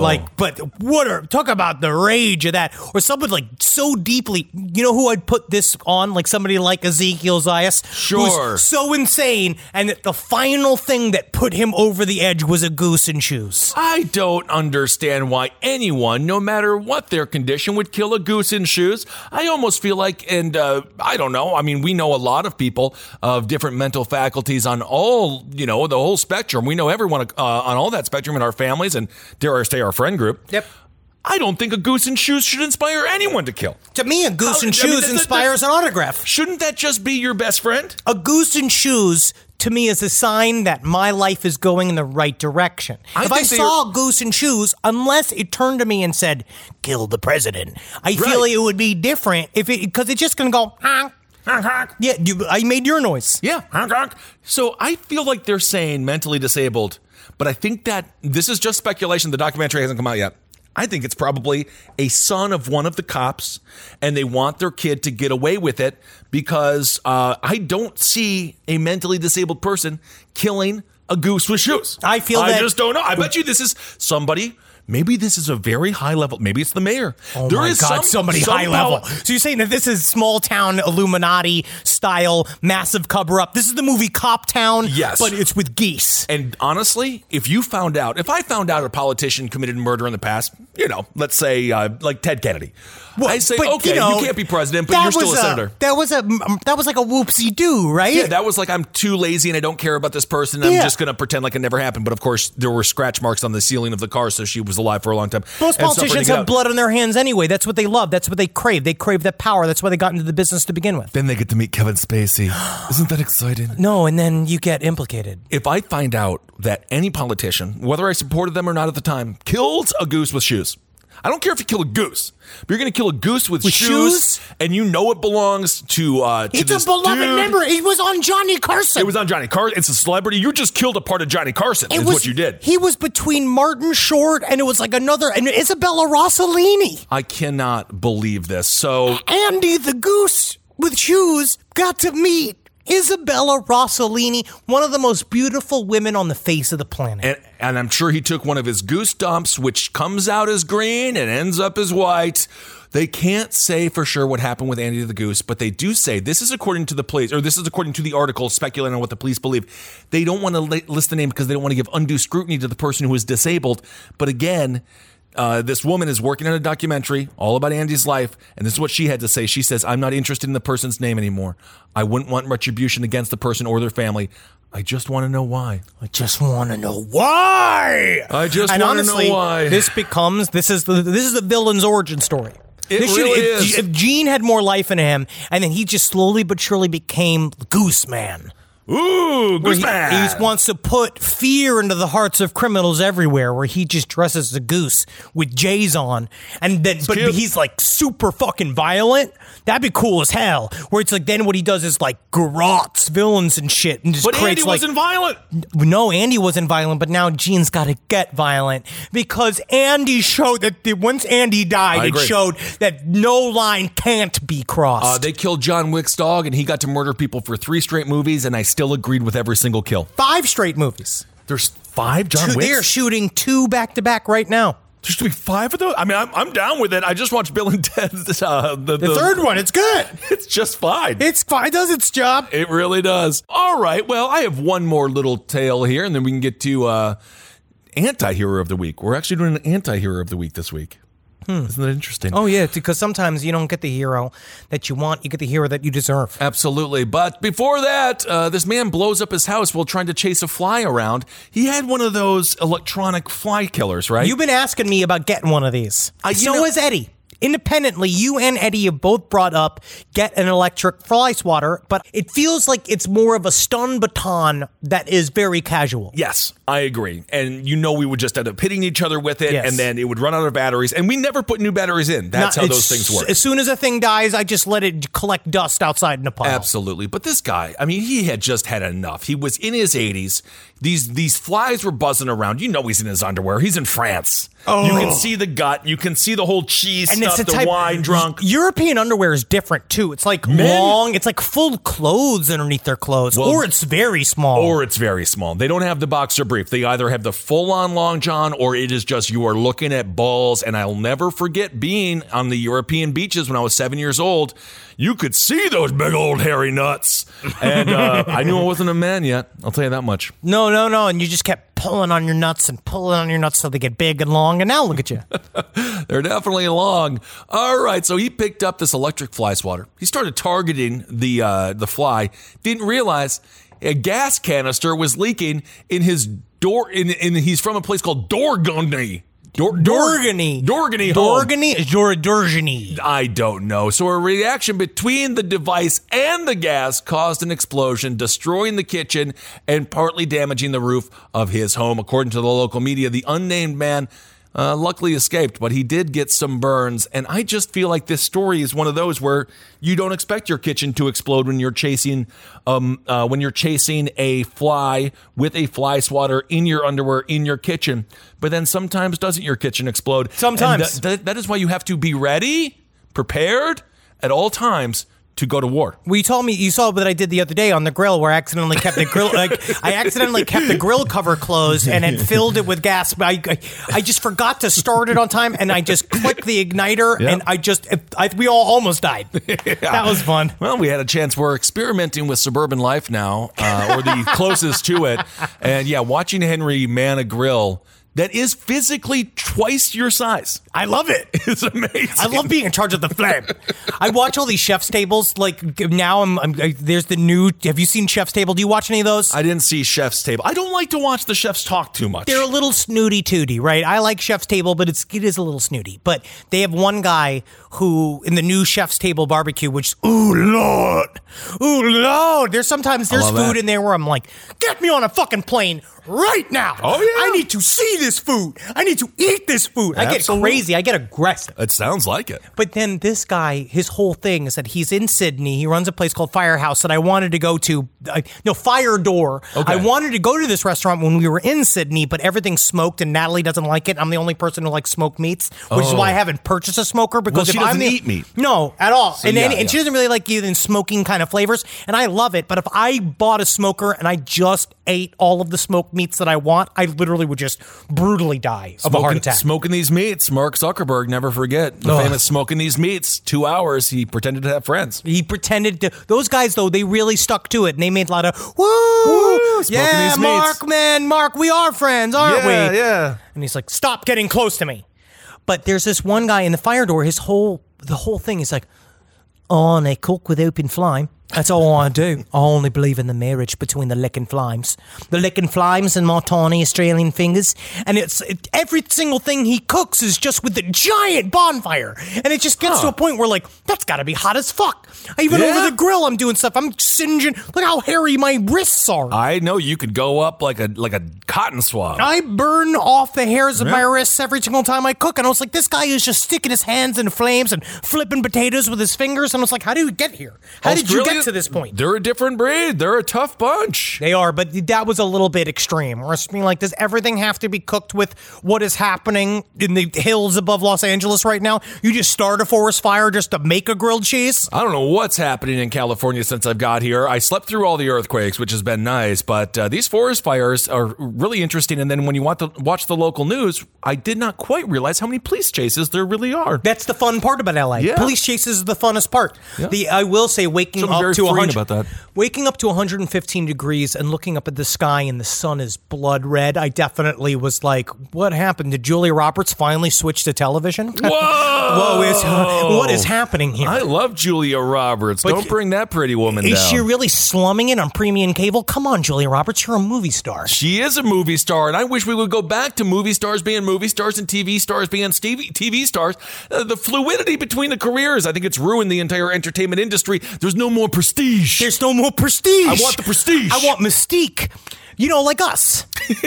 talk about the rage of that, or someone like so deeply, you know who I'd put this on? Like somebody like Ezekiel Zayas. Sure. Who's so insane, and that the final thing that put him over the edge was a goose in shoes. I don't understand why anyone, no matter what their condition, would kill a goose in shoes. I almost feel like, and I don't know, I mean, we know a lot of people of different mental faculties on all, the whole spectrum. We know everyone on all that spectrum in our families and, dare I say, our friend group. Yep. I don't think a goose in shoes should inspire anyone to kill. To me, a goose in shoes inspires an autograph. Shouldn't that just be your best friend? A goose in shoes, to me, is a sign that my life is going in the right direction. If I saw a goose in shoes, unless it turned to me and said, "Kill the president," I feel like it would be different because it's just going to go, honk. Honk, honk. Yeah, I made your noise. Yeah, honk, honk. So I feel like they're saying mentally disabled, but I think that this is just speculation. The documentary hasn't come out yet. I think it's probably a son of one of the cops, and they want their kid to get away with it because I don't see a mentally disabled person killing a goose with shoes. I just don't know. I bet you this is somebody. Maybe this is a very high level. Maybe it's the mayor. Oh my God, somebody high level. So you're saying that this is small town Illuminati style massive cover up. This is the movie Cop Town. Yes. But it's with geese. And honestly, if I found out a politician committed murder in the past, let's say like Ted Kennedy. Well, I say, okay, you can't be president, but you're still a senator. That was like a whoopsie-doo, right? Yeah, that was like, I'm too lazy and I don't care about this person. I'm just going to pretend like it never happened. But of course, there were scratch marks on the ceiling of the car, so she was alive for a long time. Most politicians have blood on their hands anyway. That's what they love. That's what they crave. They crave that power. That's why they got into the business to begin with. Then they get to meet Kevin Spacey. Isn't that exciting? No, and then you get implicated. If I find out that any politician, whether I supported them or not at the time, killed a goose with shoes, I don't care if you kill a goose, but you're going to kill a goose with shoes, and it belongs to it's a beloved member. It was on Johnny Carson. It was on Johnny Carson. It's a celebrity. You just killed a part of Johnny Carson. Is what you did. He was between Martin Short and it was like and Isabella Rossellini. I cannot believe this. So Andy the Goose with shoes got to meet Isabella Rossellini, one of the most beautiful women on the face of the planet. And I'm sure he took one of his goose dumps, which comes out as green and ends up as white. They can't say for sure what happened with Andy the Goose, but they do say, this is according to the police, or this is according to the article speculating on what the police believe. They don't want to list the name because they don't want to give undue scrutiny to the person who is disabled. But again, this woman is working on a documentary all about Andy's life, and this is what she had to say. She says, I'm not interested in the person's name anymore. I wouldn't want retribution against the person or their family. I just want to know why. I just want to know why. I just want to know why. This is the villain's origin story. If Gene had more life in him, and then he just slowly but surely became Goose Man. Ooh, Goose Man. He wants to put fear into the hearts of criminals everywhere, where he just dresses as a goose with J's on, and then he's like super fucking violent. That'd be cool as hell. Where it's like then what he does is like garrots villains and shit, and just but creates Andy wasn't violent. No, Andy wasn't violent, but now Gene's got to get violent because Andy showed that once Andy died, it showed that no line can't be crossed. They killed John Wick's dog, and he got to murder people for 3 straight movies, and I still agreed with every single kill. 5 straight movies. There's 5 John Wicks? They're shooting 2 back-to-back right now. There's to be 5 of those? I mean, I'm down with it. I just watched Bill and Ted's the third one. It's good. It's just fine. It's fine. It does its job. It really does. All right. Well, I have one more little tale here, and then we can get to Anti-Hero of the Week. We're actually doing an Anti-Hero of the Week this week. Isn't that interesting? Oh, yeah, because sometimes you don't get the hero that you want. You get the hero that you deserve. Absolutely. But before that, this man blows up his house while trying to chase a fly around. He had one of those electronic fly killers, right? You've been asking me about getting one of these. So has Eddie. Independently, you and Eddie have both brought up get an electric fly swatter, but it feels like it's more of a stun baton that is very casual. Yes, I agree. And we would just end up hitting each other with it, and then it would run out of batteries, and we never put new batteries in. That's how those things work. As soon as a thing dies, I just let it collect dust outside in a pile. Absolutely. But this guy, I mean, he had just had enough. He was in his 80s. These flies were buzzing around. He's in his underwear. He's in France. Oh. You can see the gut. You can see the whole cheese and stuff, the wine drunk. European underwear is different, too. It's like long. It's like full clothes underneath their clothes. Or it's very small. They don't have the boxer brief. They either have the full-on long john or it is just you are looking at balls. And I'll never forget being on the European beaches when I was 7 years old. You could see those big old hairy nuts. And I knew I wasn't a man yet. I'll tell you that much. No. And you just kept pulling on your nuts so they get big and long. And now look at you. They're definitely long. All right. So he picked up this electric fly swatter. He started targeting the fly. Didn't realize a gas canister was leaking in his door. He's from a place called Dorgony. Dorgany. I don't know. So a reaction between the device and the gas caused an explosion, destroying the kitchen and partly damaging the roof of his home. According to the local media, the unnamed man luckily escaped, but he did get some burns. And I just feel like this story is one of those where you don't expect your kitchen to explode when you're chasing a fly with a fly swatter in your underwear in your kitchen. But then sometimes doesn't your kitchen explode? Sometimes. That is why you have to be ready, prepared at all times to go to war. Well, you saw what I did the other day on the grill where I accidentally kept the grill, I accidentally kept the grill cover closed and then filled it with gas. I just forgot to start it on time and I just clicked the igniter and we all almost died. Yeah. That was fun. Well, we had a chance. We're experimenting with suburban life now, or the closest to it. And watching Henry man a grill that is physically twice your size. I love it. It's amazing. I love being in charge of the flame. I watch all these chef's tables. Like now, there's the new. Have you seen Chef's Table? Do you watch any of those? I didn't see Chef's Table. I don't like to watch the chefs talk too much. They're a little snooty tooty, right? I like Chef's Table, but it is a little snooty. But they have one guy who in the new Chef's Table barbecue, which ooh lord, there's food in there where I'm like, get me on a fucking plane right now. Oh, yeah. I need to see this food. I need to eat this food. I get Absolutely. crazy. I get aggressive. It sounds like it. But then this guy, his whole thing is that he's in Sydney. He runs a place called Firehouse that I wanted to go to. Fire Door. Okay. I wanted to go to this restaurant when we were in Sydney, but everything's smoked and Natalie doesn't like it. I'm the only person who likes smoked meats, which is why I haven't purchased a smoker. Because she if doesn't I'm eat meat. No, at all. So, and yeah. she doesn't really like even smoking kind of flavors, and I love it. But if I bought a smoker and I just ate all of the smoked meats that I want, I literally would just brutally die of a heart attack. Smoking these meats. Mark Zuckerberg, never forget. The famous smoking these meats. 2 hours, he pretended to have friends. He pretended to. Those guys, though, they really stuck to it, and they made a lot of woo. Yeah, these Mark, meats. man, Mark, we are friends, aren't we? Yeah. And he's like, stop getting close to me. But there's this one guy in the Fire Door. The whole thing is like, oh, and they cook with open flame. That's all I do. I only believe in the marriage between the licking flames. The licking flames and my tiny Australian fingers. And every single thing he cooks is just with the giant bonfire. And it just gets to a point where, like, that's got to be hot as fuck. Even over the grill, I'm doing stuff. I'm singeing. Look how hairy my wrists are. I know you could go up like a cotton swab. I burn off the hairs of my wrists every single time I cook. And I was like, this guy is just sticking his hands in flames and flipping potatoes with his fingers. And I was like, how did you get here? How did you get to this point? They're a different breed. They're a tough bunch. They are, but that was a little bit extreme. Or it's being like, does everything have to be cooked with what is happening in the hills above Los Angeles right now? You just start a forest fire just to make a grilled cheese? I don't know what's happening in California since I've got here. I slept through all the earthquakes, which has been nice, but these forest fires are really interesting. And then when you want to watch the local news, I did not quite realize how many police chases there really are. That's the fun part about LA. Yeah. Police chases is the funnest part. Yeah. I will say, waking Something very up to freeing 100, about that. Waking up to 115 degrees and looking up at the sky and the sun is blood red. I definitely was like, what happened? Did Julia Roberts finally switch to television? Whoa! What is happening here? I love Julia Roberts. Don't bring that pretty woman down. Is she really slumming it on premium cable? Come on, Julia Roberts, you're a movie star. She is a movie star, and I wish we would go back to movie stars being movie stars and TV stars being TV stars. The fluidity between the careers, I think it's ruined the entire entertainment industry. There's no more prestige. There's no more prestige. I want the prestige. I want mystique. Like us.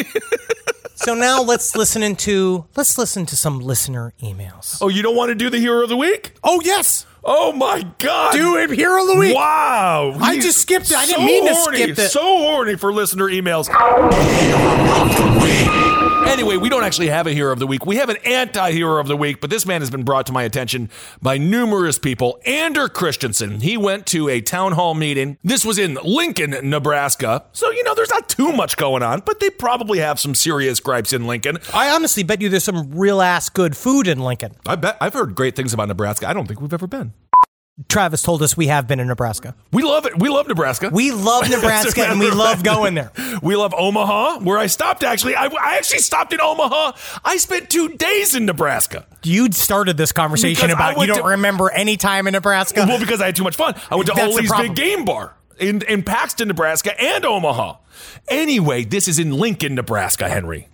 So now let's listen to some listener emails. Oh, you don't want to do the Hero of the Week? Oh, yes. Oh, my God. Do it, Hero of the Week. Wow. I just skipped it. I didn't mean to skip it. So horny for listener emails. Anyway, we don't actually have a Hero of the Week. We have an anti-hero of the week, but this man has been brought to my attention by numerous people. Ander Christensen. He went to a town hall meeting. This was in Lincoln, Nebraska. So, there's not too much going on, but they probably have some serious gripes in Lincoln. I honestly bet you there's some real ass good food in Lincoln. I bet. I've heard great things about Nebraska. I don't think we've ever been. Travis told us we have been in Nebraska. We love it. We love Nebraska. We love Nebraska and we love going there. We love Omaha, where I stopped actually. I actually stopped in Omaha. I spent 2 days in Nebraska. You started this conversation Because about you don't remember any time in Nebraska. Well, because I had too much fun. I went to That's the Ole's problem. Big Game Bar in Paxton, Nebraska, and Omaha. Anyway, this is in Lincoln, Nebraska, Henry.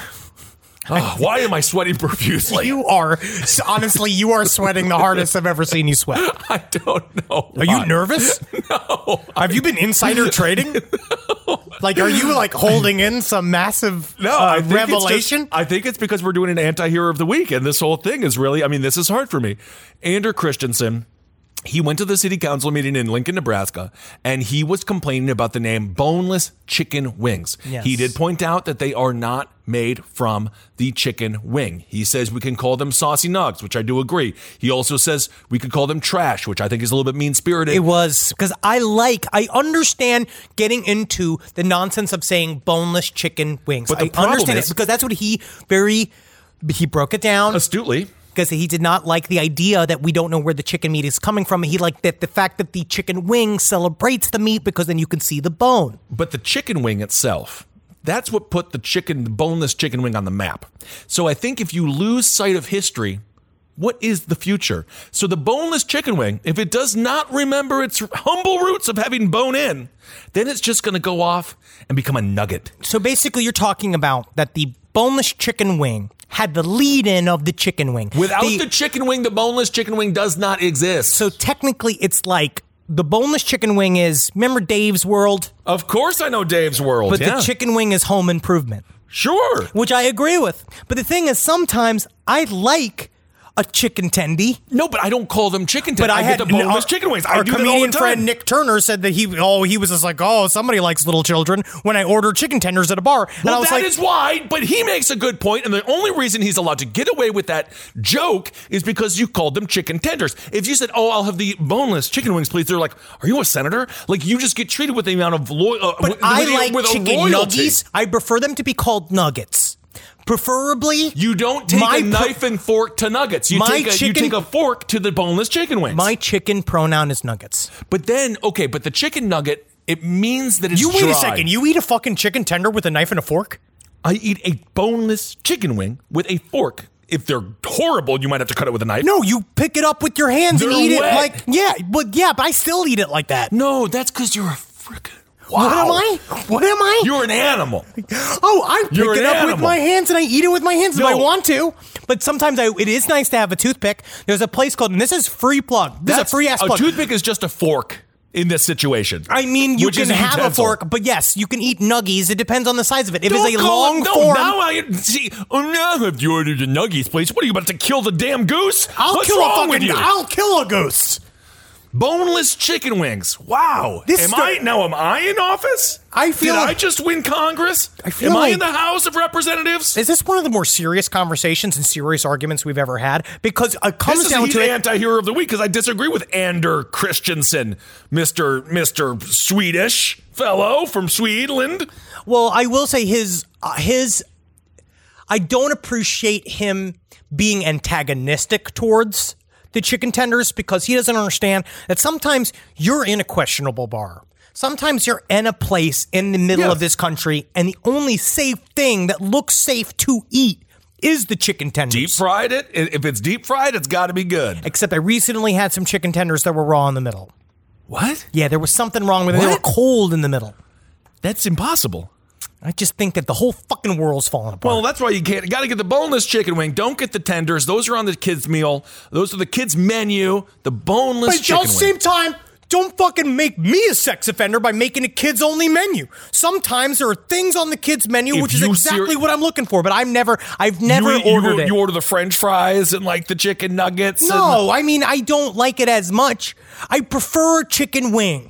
Oh, why am I sweating profusely? You are sweating the hardest I've ever seen you sweat. I don't know. Are you nervous? No. Have you been insider trading? No. Like, are you holding in some massive revelation? I think it's because we're doing an anti-hero of the week, and this whole thing is really, this is hard for me. Ander Christensen, he went to the city council meeting in Lincoln, Nebraska, and he was complaining about the name boneless chicken wings. Yes. He did point out that they are not made from the chicken wing. He says we can call them saucy nugs, which I do agree. He also says we could call them trash, which I think is a little bit mean-spirited. It was, because I understand getting into the nonsense of saying boneless chicken wings. But the I problem understand is- it because that's what he broke it down. Astutely. Because he did not like the idea that we don't know where the chicken meat is coming from. He liked that the fact that the chicken wing celebrates the meat because then you can see the bone. But the chicken wing itself, that's what put the boneless chicken wing on the map. So I think if you lose sight of history, what is the future? So the boneless chicken wing, if it does not remember its humble roots of having bone in, then it's just going to go off and become a nugget. So basically you're talking about that the boneless chicken wing had the lead-in of the chicken wing. Without the chicken wing, the boneless chicken wing does not exist. So technically it's like the boneless chicken wing is, remember Dave's World? Of course I know Dave's World. But the chicken wing is Home Improvement. Sure. Which I agree with. But the thing is, sometimes I like a chicken tendy. No, but I don't call them chicken tenders. But I get the boneless chicken wings. I Our do that all the comedian time. friend Nick Turner said that he was just like, oh, somebody likes little children when I order chicken tenders at a bar. And Well, I was that like, is why, but he makes a good point, and the only reason he's allowed to get away with that joke is because you called them chicken tenders. If you said, oh, I'll have the boneless chicken wings, please, they're like, are you a senator? Like, you just get treated with the amount of but I like chicken nuggies. I prefer them to be called nuggets. Preferably, You don't take a knife and fork to nuggets. You take a fork to the boneless chicken wings. My chicken pronoun is nuggets. But then, okay, but the chicken nugget, it means that it's You wait dry. a second. You eat a fucking chicken tender with a knife and a fork? I eat a boneless chicken wing with a fork. If they're horrible, you might have to cut it with a knife. No, you pick it up with your hands and They're eat wet. it like, but I still eat it like that. No, that's because you're a frickin' What am I? What am I? You're an animal. Oh, I pick You're it an up with animal. my hands and I eat it with my hands if No. I want to. But sometimes it is nice to have a toothpick. There's a place called, and this is free plug. This is a free ass plug. A toothpick is just a fork in this situation. I mean, you Which can is a have a utensil. fork, but yes, you can eat nuggies. It depends on the size of it. If Don't it's a call long it- no, form, Now I see. Oh no! If you ordered the nuggies, please. What are you about to kill the damn goose? What's wrong with you? I'll kill a goose. Boneless chicken wings. Wow. Am I in office? I feel Did I like- just win Congress? I feel Am I like- in the House of Representatives? Is this one of the more serious conversations and serious arguments we've ever had? Because it comes This is down he's to it. anti-hero of the week because I disagree with Ander Christensen, Mr. Swedish fellow from Sweden. Well, I will say his. I don't appreciate him being antagonistic towards the chicken tenders because he doesn't understand that sometimes you're in a questionable bar. Sometimes you're in a place in the middle of this country, and the only safe thing that looks safe to eat is the chicken tenders. Deep fried it. If it's deep fried, it's got to be good. Except I recently had some chicken tenders that were raw in the middle. What? Yeah, there was something wrong with it. They were What? cold in the middle. That's impossible. I just think that the whole fucking world's falling apart. Well, that's why you got to get the boneless chicken wing. Don't get the tenders. Those are on the kids' meal. Those are the kids' menu. The boneless But chicken at the wing. same time, don't fucking make me a sex offender by making a kids-only menu. Sometimes there are things on the kids' menu, If which is you exactly what I'm looking for, but I've never You ordered it. You order the French fries and like the chicken nuggets. No, I mean, I don't like it as much. I prefer a chicken wing.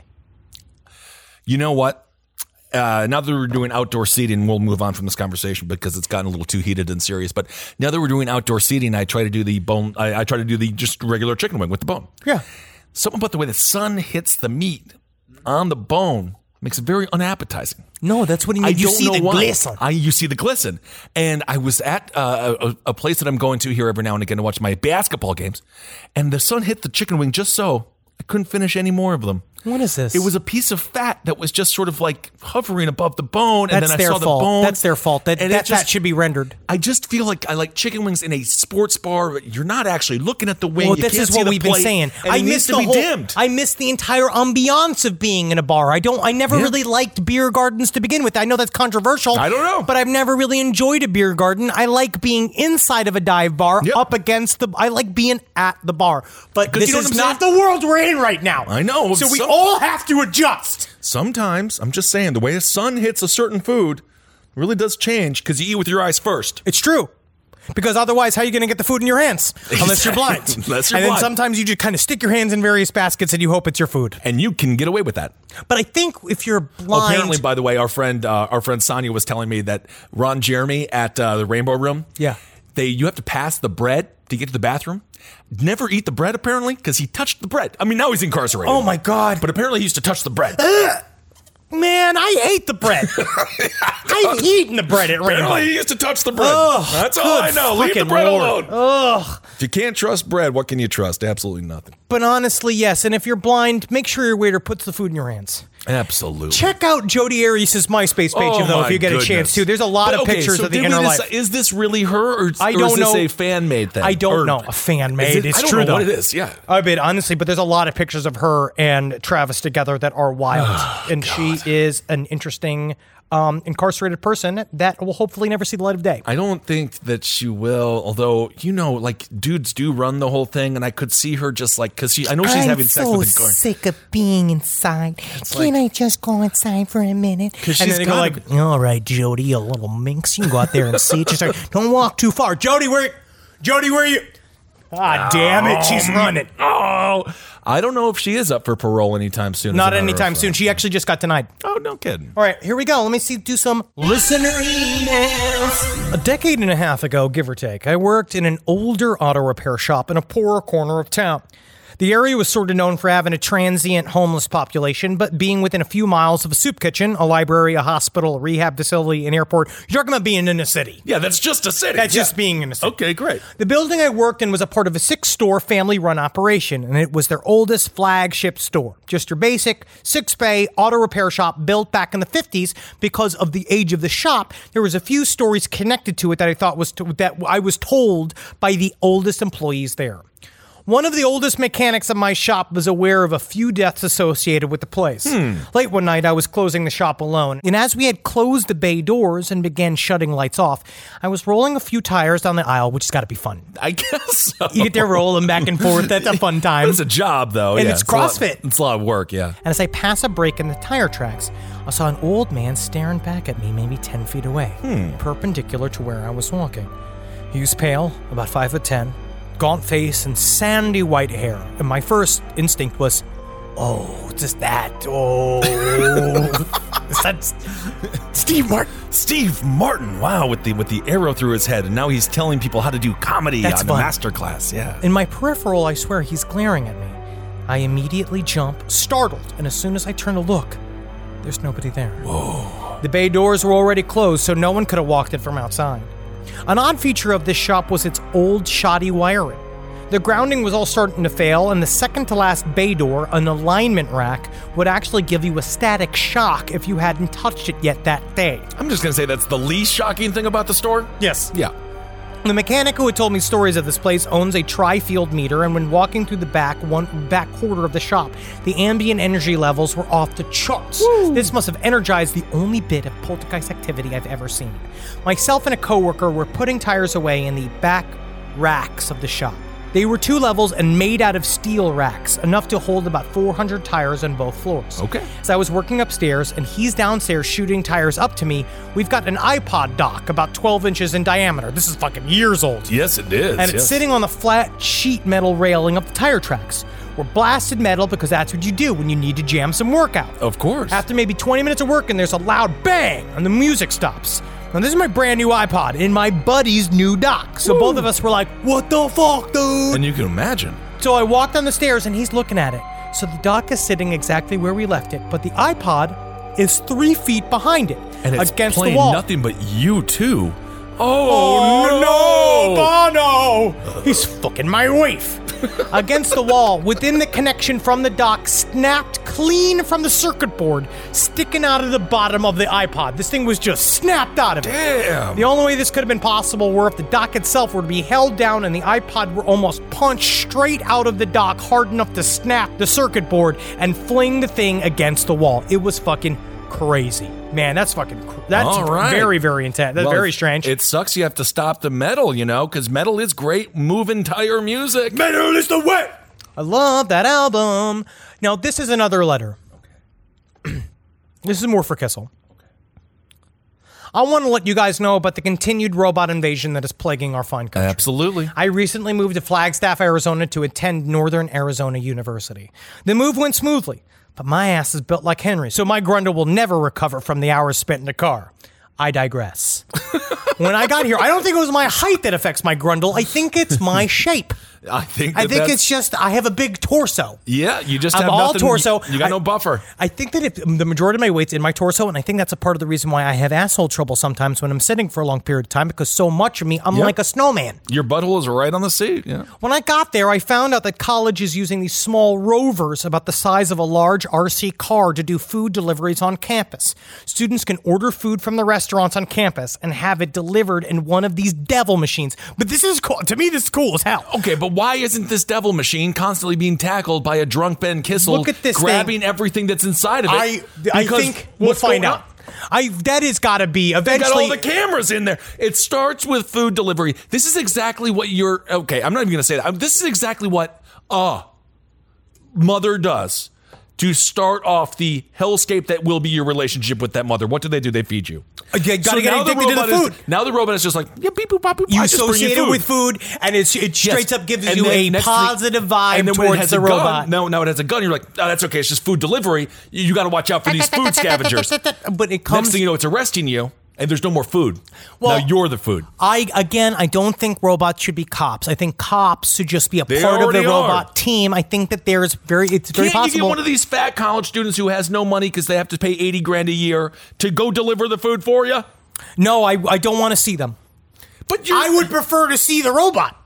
You know what? Now that we're doing outdoor seating, we'll move on from this conversation because it's gotten a little too heated and serious. But now that we're doing outdoor seating, I try to do the bone. I try to do the just regular chicken wing with the bone. Yeah. Something about the way the sun hits the meat on the bone makes it very unappetizing. No, that's what you need. You see the glisten. You see the glisten. And I was at a place that I'm going to here every now and again to watch my basketball games, and the sun hit the chicken wing just so I couldn't finish any more of them. What is this? It was a piece of fat that was just sort of like hovering above the bone, and That's then I their saw fault. the bone. That's their fault. That and it fat should be rendered. I just feel like I like chicken wings in a sports bar, but you're not actually looking at the wing. Well, You this can't is see what the we've been plate, saying. and I it needs missed to the be whole. dimmed. I missed the entire ambiance of being in a bar. I never really liked beer gardens to begin with. I know that's controversial. I don't know. But I've never really enjoyed a beer garden. I like being inside of a dive bar, Yep. up against the. I like being at the bar. But 'Cause this you know is what I'm not the world we're in right now. I know. So we all have to adjust. Sometimes, I'm just saying, the way the sun hits a certain food really does change because you eat with your eyes first. It's true. Because otherwise, how are you going to get the food in your hands? Unless you're blind. Unless you're and then blind. sometimes you just kind of stick your hands in various baskets and you hope it's your food. And you can get away with that. But I think if you're blind... Apparently, by the way, our friend Sonia was telling me that Ron Jeremy at the Rainbow Room, Yeah. you have to pass the bread to get to the bathroom. Never eat the bread, apparently, because he touched the bread. I mean, now he's incarcerated. Oh, my God. But apparently he used to touch the bread. Man, I hate the bread. I've eaten the bread at Rainbow. Apparently he used to touch the bread. Ugh, That's all I good know. Leave the fucking bread Lord. alone. Ugh. If you can't trust bread, what can you trust? Absolutely nothing. But honestly, yes. And if you're blind, make sure your waiter puts the food in your hands. Absolutely. Check out Jodi Arias' MySpace page, though, if you get a chance to. There's a lot of pictures of the inner life. Is this really her, or I is don't this know. a fan-made thing? I don't Or- know. A fan-made. It's I don't true, know though. what it is, yeah. I mean, honestly, but there's a lot of pictures of her and Travis together that are wild. And she is an interesting incarcerated person that will hopefully never see the light of day. I don't think that she will, although, like dudes do run the whole thing, and I could see her just like, because I know she's having sex with the guard. I'm so sick of being inside. Can I just go inside for a minute? And then they go like, all right, Jody, you little minx, you can go out there and see it. Just like, don't walk too far. Jody, where are you? Ah, damn it, she's running. Oh, I don't know if she is up for parole anytime soon. Not anytime soon. She actually just got denied. Oh, no kidding. All right, here we go. Let me do some listener emails. A decade and a half ago, give or take, I worked in an older auto repair shop in a poorer corner of town. The area was sort of known for having a transient homeless population, but being within a few miles of a soup kitchen, a library, a hospital, a rehab facility, an airport, you're talking about being in a city. Yeah, that's just a city. That's just being in a city. Okay, great. The building I worked in was a part of a 6-store family-run operation, and it was their oldest flagship store. Just your basic 6-bay auto repair shop built back in the 50s. Because of the age of the shop, there was a few stories connected to it that I was told by the oldest employees there. One of the oldest mechanics of my shop was aware of a few deaths associated with the place. Late one night, I was closing the shop alone, and as we had closed the bay doors and began shutting lights off, I was rolling a few tires down the aisle, which has got to be fun. I guess so. You get there rolling back and forth. That's a fun time. It's a job, though. And yeah, it's CrossFit. It's a lot of work, yeah. And as I pass a break in the tire tracks, I saw an old man staring back at me maybe 10 feet away, perpendicular to where I was walking. He was pale, about 5'10", gaunt face and sandy white hair, and my first instinct was, oh, just that. Oh, is that Steve Martin? Steve Martin, wow, with the arrow through his head, and now he's telling people how to do comedy That's on fun. the masterclass. Yeah. In my peripheral, I swear he's glaring at me. I immediately jump, startled, and as soon as I turn to look, there's nobody there. Whoa. The bay doors were already closed, so no one could have walked in from outside. An odd feature of this shop was its old, shoddy wiring. The grounding was all starting to fail, and the second-to-last bay door, an alignment rack, would actually give you a static shock if you hadn't touched it yet that day. I'm just going to say that's the least shocking thing about the store. Yes. Yeah. The mechanic who had told me stories of this place owns a tri-field meter, and when walking through the back quarter of the shop, the ambient energy levels were off the charts. Woo. This must have energized the only bit of poltergeist activity I've ever seen. Myself and a coworker were putting tires away in the back racks of the shop. They were 2 levels and made out of steel racks, enough to hold about 400 tires on both floors. Okay. As I was working upstairs and he's downstairs shooting tires up to me, we've got an iPod dock about 12 inches in diameter. This is fucking years old. Yes, it is. And it's sitting on the flat sheet metal railing of the tire tracks. We're blasted metal because that's what you do when you need to jam some work out. Of course. After maybe 20 minutes of work, and there's a loud bang and the music stops. Now, this is my brand new iPod in my buddy's new dock. So both of us were like, what the fuck, dude? And you can imagine. So I walked down the stairs and he's looking at it. So the dock is sitting exactly where we left it, but the iPod is 3 feet behind it. And it's against playing the wall. nothing but U2. Oh, no! He's fucking my wife. Against the wall, within the connection from the dock, snapped clean from the circuit board, sticking out of the bottom of the iPod. This thing was just snapped out of it. Damn. The only way this could have been possible were if the dock itself were to be held down and the iPod were almost punched straight out of the dock hard enough to snap the circuit board and fling the thing against the wall. It was fucking crazy. Man, that's very, very intense. That's very strange. It sucks you have to stop the metal, because metal is great moving tire music. Metal is the way! I love that album. Now, this is another letter. Okay. This is more for Kissel. Okay. I want to let you guys know about the continued robot invasion that is plaguing our fine country. Absolutely. I recently moved to Flagstaff, Arizona to attend Northern Arizona University. The move went smoothly. But my ass is built like Henry, so my grundle will never recover from the hours spent in the car. I digress. When I got here, I don't think it was my height that affects my grundle. I think it's my shape. I think it's just I have a big torso. Yeah, you just I'm have all nothing. torso. You got no buffer. I think that if the majority of my weight's in my torso, and I think that's a part of the reason why I have asshole trouble sometimes when I'm sitting for a long period of time, because so much of me, I'm like a snowman. Your butthole is right on the seat. Yeah. When I got there, I found out that college is using these small rovers about the size of a large RC car to do food deliveries on campus. Students can order food from the restaurants on campus and have it delivered in one of these devil machines. But this is cool. To me, this is cool as hell. Okay, but why isn't this devil machine constantly being tackled by a drunk Ben Kissel? Look at this grabbing everything that's inside of it? I think we'll find out. That has got to be They eventually. got all the cameras in there. It starts with food delivery. This is exactly what okay, I'm not even going to say that. This is exactly what a mother does to start off the hellscape that will be your relationship with that mother. What do? They feed you. You gotta get addicted to the food. Now the robot is just like, yeah, beep, boop, bop, boop, You I just bring associate it with food, and it straight up gives you a positive vibe towards the robot. Now it has a gun. You're like, oh, that's okay. It's just food delivery. You got to watch out for these food scavengers. But it comes. Next thing you know, it's arresting you. And there's no more food. Well, now you're the food. I don't think robots should be cops. I think cops should just be a part of the robot team. I think that it's very possible. Can't you get one of these fat college students who has no money because they have to pay $80,000 a year to go deliver the food for you? No, I don't want to see them. But I would prefer to see the robot.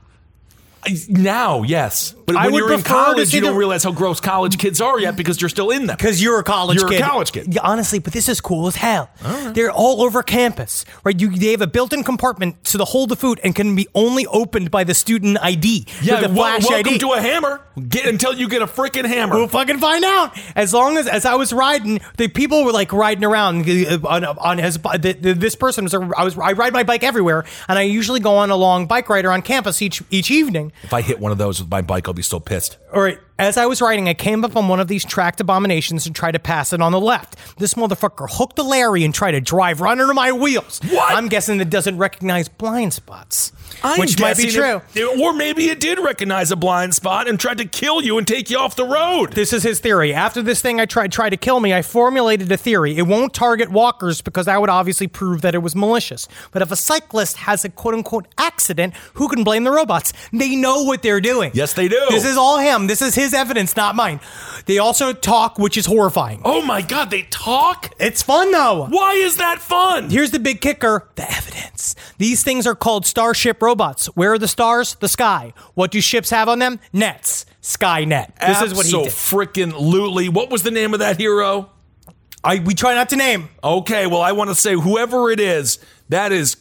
Now, yes. But when you're in college, you don't realize how gross college kids are yet because you're still in them. Because you're a college kid. You're a college kid. Yeah, honestly, but this is cool as hell. Right. They're all over campus, right? They have a built-in compartment to hold the food and can be only opened by the student ID. Yeah, the flash welcome ID. to a hammer. Until you get a freaking hammer. We'll fucking find out. As long as I was riding, the people were like riding around on his. This person was. I ride my bike everywhere, and I usually go on a long bike ride around campus each evening. If I hit one of those with my bike, I'll be so pissed. All right. As I was riding, I came up on one of these tracked abominations and tried to pass it on the left. This motherfucker hooked a Larry and tried to drive right under my wheels. What? I'm guessing it doesn't recognize blind spots, which might be true. Or maybe it did recognize a blind spot and tried to kill you and take you off the road. This is his theory. After this thing tried to kill me, I formulated a theory. It won't target walkers because that would obviously prove that it was malicious. But if a cyclist has a quote-unquote accident, who can blame the robots? They know what they're doing. Yes, they do. This is all him. This is his evidence, not mine. They also talk, which is horrifying. Oh my God, they talk? It's fun, though. Why is that fun? Here's the big kicker, the evidence. These things are called starship robots. Where are the stars? The sky. What do ships have on them? Nets. Skynet. This is what he did. Freaking-lutely. What was the name of that hero? We try not to name. Okay, well, I want to say whoever it is, that is,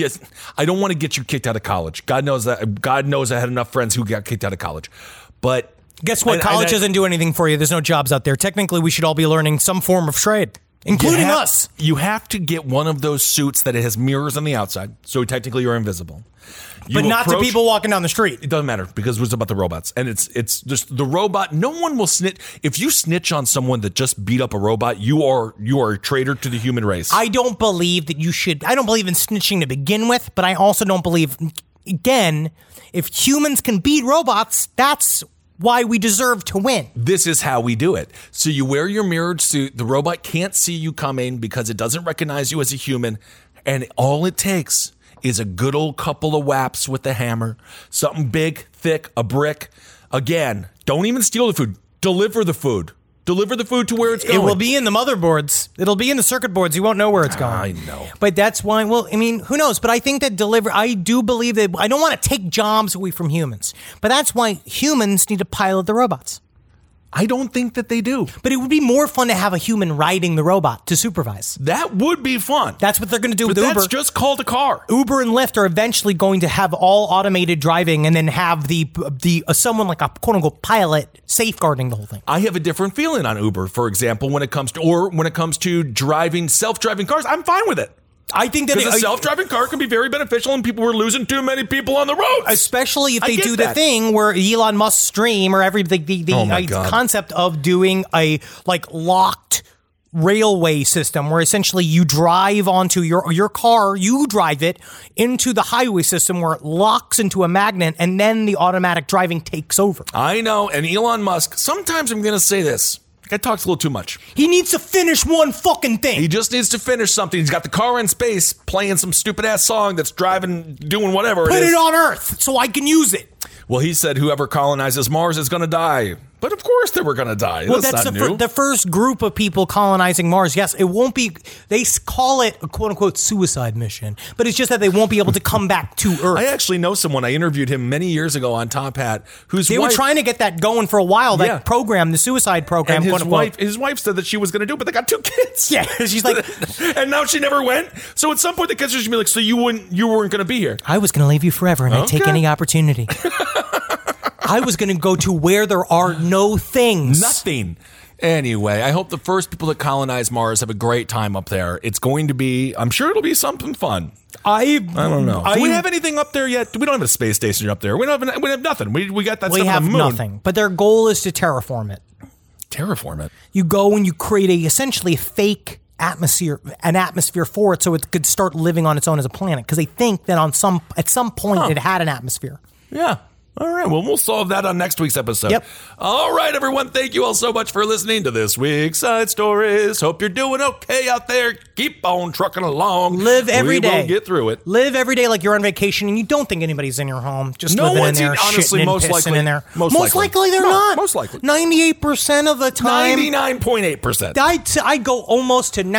I don't want to get you kicked out of college. God knows I had enough friends who got kicked out of college. But guess what? College doesn't do anything for you. There's no jobs out there. Technically, we should all be learning some form of trade, including us. You have to get one of those suits that it has mirrors on the outside, so technically you're invisible. But not to people walking down the street. It doesn't matter because it's about the robots. And it's just the robot. No one will snitch. If you snitch on someone that just beat up a robot, you are a traitor to the human race. I don't believe that you should. I don't believe in snitching to begin with, but I also don't believe, again, if humans can beat robots, that's why we deserve to win. This is how we do it. So you wear your mirrored suit. The robot can't see you coming because it doesn't recognize you as a human. And all it takes is a good old couple of whaps with the hammer. Something big, thick, a brick. Again, don't even steal the food. Deliver the food. Deliver the food to where it's going. It will be in the motherboards. It'll be in the circuit boards. You won't know where it's going. I know. But that's why, well, I mean, who knows? But I think that I do believe that, I don't want to take jobs away from humans. But that's why humans need to pilot the robots. I don't think that they do. But it would be more fun to have a human riding the robot to supervise. That would be fun. That's what they're going to do with Uber. That's just called a car. Uber and Lyft are eventually going to have all automated driving and then have the someone like a quote-unquote pilot safeguarding the whole thing. I have a different feeling on Uber, for example, when it comes to driving self-driving cars. I'm fine with it. I think that a self-driving car can be very beneficial, and people were losing too many people on the roads. Especially if they do the thing where Elon Musk's dream or the concept of doing a locked railway system, where essentially you drive onto your car, you drive it into the highway system where it locks into a magnet, and then the automatic driving takes over. I know, and Elon Musk. Sometimes I'm going to say this. Guy talks a little too much. He needs to finish one fucking thing. He just needs to finish something. He's got the car in space playing some stupid ass song that's driving, doing whatever Put it on Earth so I can use it. Well, he said whoever colonizes Mars is going to die. But of course they were going to die. Well, that's the first group of people colonizing Mars. Yes, it won't be, they call it a quote-unquote suicide mission, but it's just that they won't be able to come back to Earth. I actually know someone. I interviewed him many years ago on Top Hat. They were trying to get that going for a while, that program, the suicide program. And his wife said that she was going to do it, but they got 2 kids. Yeah, she's like... and now she never went. So at some point the kids are going to be like, so you weren't going to be here. I was going to leave you forever, and I'd take any opportunity. I was going to go to where there are no things. Nothing. Anyway, I hope the first people that colonize Mars have a great time up there. It's going to be, I'm sure it'll be something fun. I don't know. Do we have anything up there yet? We don't have a space station up there. We have nothing. We got that stuff on the moon. We have nothing. But their goal is to terraform it. Terraform it? You go and you create essentially a fake atmosphere for it so it could start living on its own as a planet. Because they think that at some point it had an atmosphere. Yeah. All right, well, we'll solve that on next week's episode. Yep. All right, everyone, thank you all so much for listening to this week's Side Stories. Hope you're doing okay out there. Keep on trucking along. Live every day. We'll get through it. Live every day like you're on vacation and you don't think anybody's in your home. Just living in there, honestly, shitting most and pissing likely, in there. Most likely they're not. Most likely. 98% of the time. 99.8%. I'd go almost to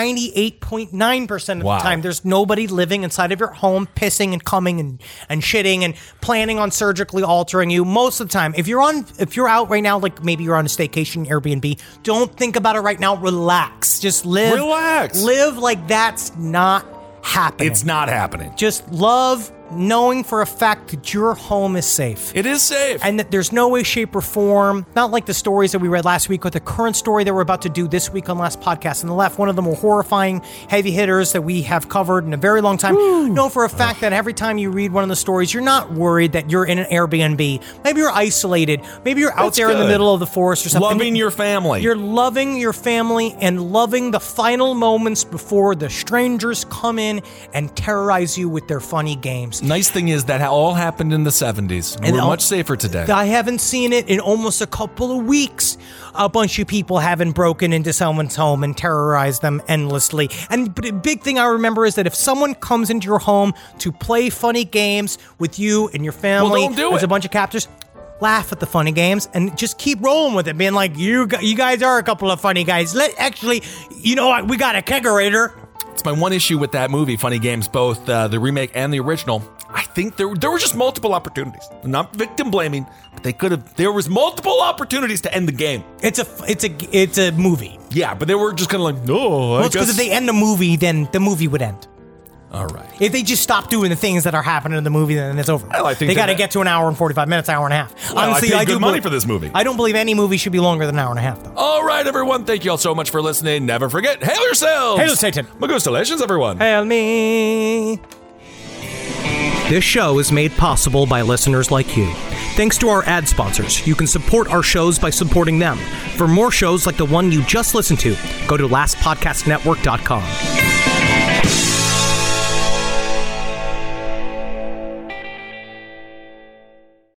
98.9% of the time. There's nobody living inside of your home, pissing and coming and shitting and planning on surgically altering you. Most of the time, if you're out right now, like maybe you're on a staycation, Airbnb, don't think about it right now. Relax. Just live. Relax. Live like that's not happening. It's not happening. Just love knowing for a fact that your home is safe. It is safe. And that there's no way, shape, or form, not like the stories that we read last week, but the current story that we're about to do this week on Last Podcast on the Left, one of the more horrifying heavy hitters that we have covered in a very long time. Know for a fact that every time you read one of the stories, you're not worried that you're in an Airbnb. Maybe you're isolated. Maybe you're out there in the middle of the forest or something. Loving your family. You're loving your family and loving the final moments before the strangers come in and terrorize you with their funny games. Nice thing is that all happened in the 70s. And we're much safer today. I haven't seen it in almost a couple of weeks. A bunch of people haven't broken into someone's home and terrorized them endlessly. And the big thing I remember is that if someone comes into your home to play funny games with you and your family, there's a bunch of captors. Laugh at the funny games and just keep rolling with it, being like, you guys are a couple of funny guys. You know what? We got a kegerator. It's my one issue with that movie, Funny Games, both the remake and the original. I think there were just multiple opportunities. I'm not victim blaming, but there was multiple opportunities to end the game. It's a movie. Yeah, but they were just kind of like, no, I guess. Because if they end the movie, then the movie would end. All right. If they just stop doing the things that are happening in the movie, then it's over. Well, I think they got to get to an hour and 45 minutes, hour and a half. Well, honestly, I paid good money for this movie. I don't believe any movie should be longer than an hour and a half, though. All right, everyone. Thank you all so much for listening. Never forget, hail yourselves. Hail Satan. Magustalations, everyone. Hail me. This show is made possible by listeners like you. Thanks to our ad sponsors. You can support our shows by supporting them. For more shows like the one you just listened to, go to lastpodcastnetwork.com.